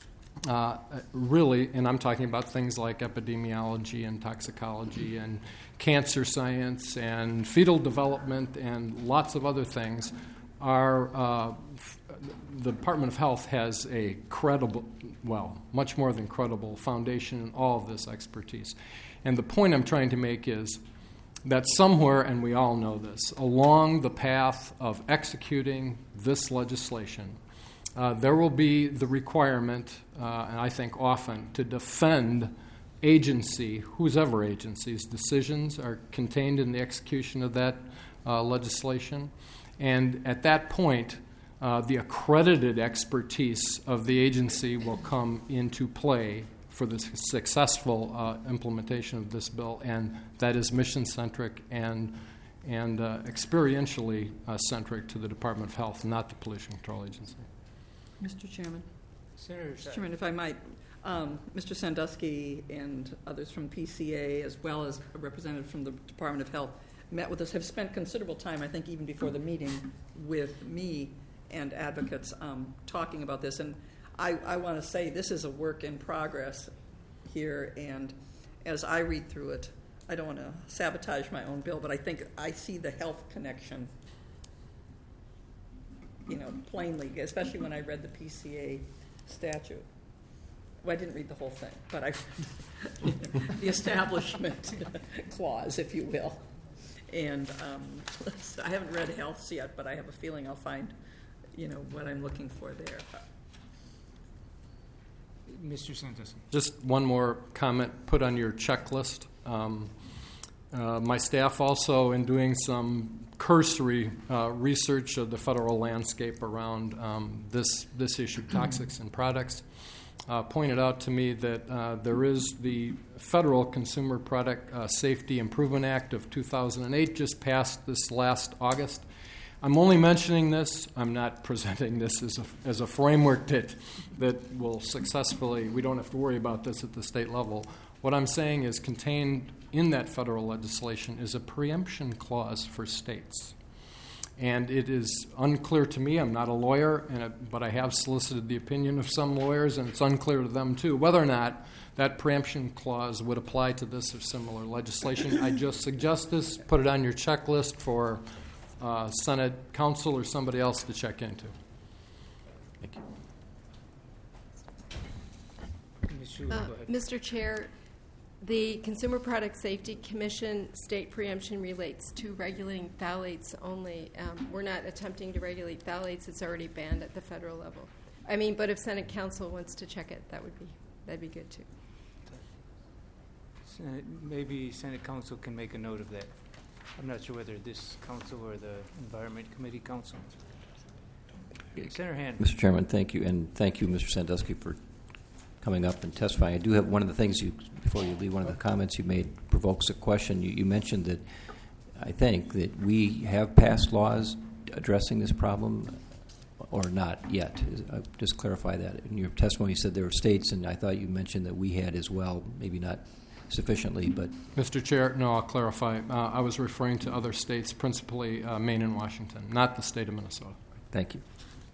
really, and I'm talking about things like epidemiology and toxicology and cancer science and fetal development and lots of other things, the Department of Health has a credible, well, much more than credible foundation in all of this expertise. And the point I'm trying to make is that somewhere, and we all know this, along the path of executing this legislation, there will be the requirement, and I think often, to defend agency, whosever agency's decisions are contained in the execution of that legislation. And at that point, the accredited expertise of the agency will come into play for the successful implementation of this bill, and that is mission-centric and experientially centric to the Department of Health, not the Pollution Control Agency.
Mr. Chairman.
Senator,
Mr. Chairman, if I might, Mr. Sandusky and others from PCA, as well as a representative from the Department of Health, met with us, have spent considerable time, I think even before the meeting, with me and advocates talking about this. And I want to say this is a work in progress here, and as I read through it, I don't want to sabotage my own bill, but I think I see the health connection, plainly, especially when I read the PCA statute. Well, I didn't read the whole thing, but I read the establishment clause, if you will. And I haven't read health yet, but I have a feeling I'll find, what I'm looking for there.
Mr. Santos.
Just one more comment put on your checklist. My staff also, in doing some cursory research of the federal landscape around this issue, toxics and products, pointed out to me that there is the Federal Consumer Product Safety Improvement Act of 2008, just passed this last August. I'm only mentioning this. I'm not presenting this as a framework that will successfully, we don't have to worry about this at the state level. What I'm saying is contained in that federal legislation is a preemption clause for states. And it is unclear to me, I'm not a lawyer, but I have solicited the opinion of some lawyers, and it's unclear to them too, whether or not that preemption clause would apply to this or similar legislation. I just suggest this, put it on your checklist for Senate counsel or somebody else to check into. Thank you.
Mr. Chair, the Consumer Product Safety Commission state preemption relates to regulating phthalates only. We're not attempting to regulate phthalates. It's already banned at the federal level. But if Senate Council wants to check it, that'd be good too.
Maybe Senate Council can make a note of that. I'm not sure whether this council or the Environment Committee council. Senator Hand.
Mr. Chairman, thank you, and thank you, Mr. Sandusky, for coming up and testifying. I do have one of the things before you leave, one of the comments you made provokes a question. You mentioned that I think that we have passed laws addressing this problem or not yet. Just clarify that. In your testimony, you said there were states, and I thought you mentioned that we had as well, maybe not sufficiently, but... Mr.
Chair, no, I'll clarify. I was referring to other states, principally Maine and Washington, not the state of Minnesota.
Thank you.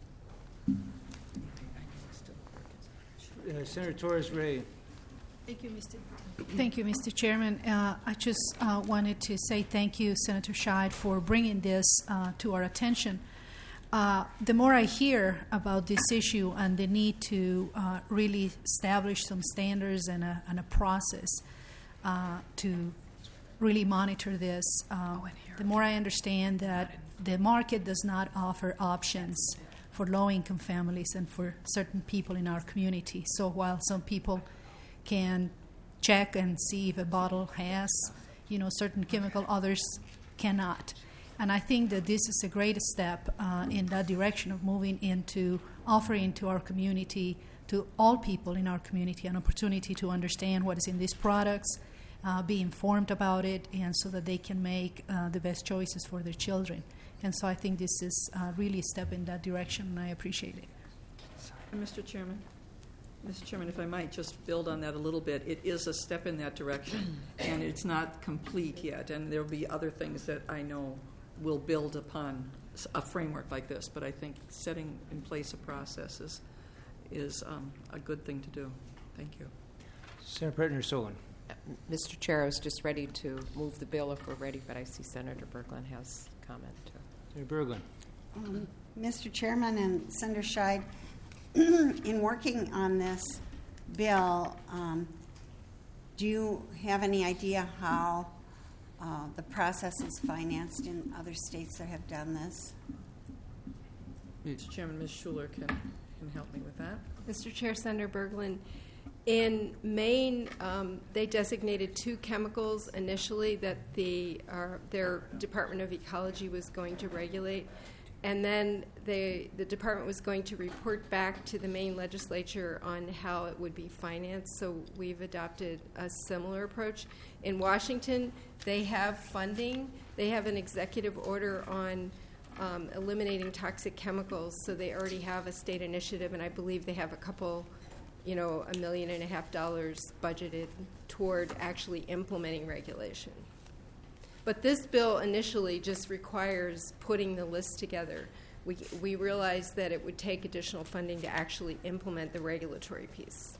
Senator Torres-Ray.
Thank you, Mr. Chairman. I just wanted to say thank you, Senator Scheid, for bringing this to our attention. The more I hear about this issue and the need to really establish some standards and a process to really monitor this. The more I understand that the market does not offer options for low-income families and for certain people in our community. So while some people can check and see if a bottle has, certain chemical, others cannot. And I think that this is a great step in that direction of moving into offering to our community, to all people in our community, an opportunity to understand what is in these products, be informed about it, and so that they can make the best choices for their children. And so I think this is really a step in that direction, and I appreciate it.
Mr. Chairman, if I might just build on that a little bit, it is a step in that direction, and it's not complete yet, and there will be other things that I know will build upon a framework like this, but I think setting in place a process is a good thing to do. Thank you.
Senator President Solon.
Mr. Chair, I was just ready to move the bill if we're ready, but I see Senator Berglund has comment too.
Senator Berglund.
Mr. Chairman and Senator Scheid, in working on this bill, do you have any idea how the process is financed in other states that have done this?
Mr. Chairman, Ms. Schuler can help me with that.
Mr. Chair, Senator Berglund, in Maine, they designated 2 chemicals initially that their Department of Ecology was going to regulate, and then the department was going to report back to the Maine legislature on how it would be financed. So we've adopted a similar approach. In Washington, they have funding. They have an executive order on eliminating toxic chemicals, so they already have a state initiative, and I believe they have a couple, $1.5 million budgeted toward actually implementing regulation. But this bill initially just requires putting the list together. We realized that it would take additional funding to actually implement the regulatory piece.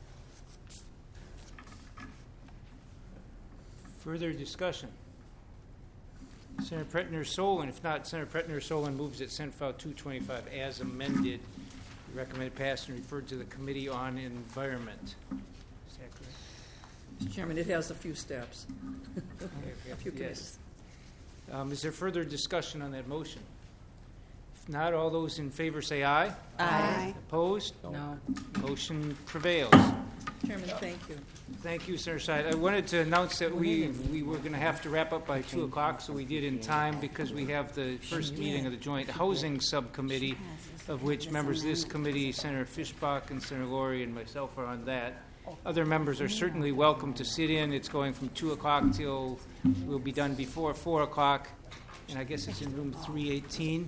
Further discussion? Senator Pretner Solon. If not, Senator Pretner Solon moves that Senate File 225 as amended. Recommended passed and referred to the Committee on Environment. Is that correct?
Mr. Chairman, it has a few steps. A few committees.
Is there further discussion on that motion? If not, all those in favor say aye.
Aye.
Opposed?
No.
Motion prevails.
Chairman, thank you.
Thank you, Senator Scheid. I wanted to announce that we were going to have to wrap up by 2 o'clock, so we did in time because we have the first meeting of the Joint Housing Subcommittee, of which members of this committee, Senator Fischbach and Senator Laurie and myself, are on that. Other members are certainly welcome to sit in. It's going from 2 o'clock till we'll be done before 4 o'clock, and I guess it's in room 318.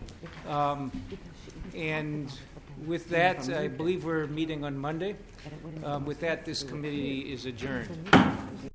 And with that, I believe we're meeting on Monday. With that, this committee is adjourned.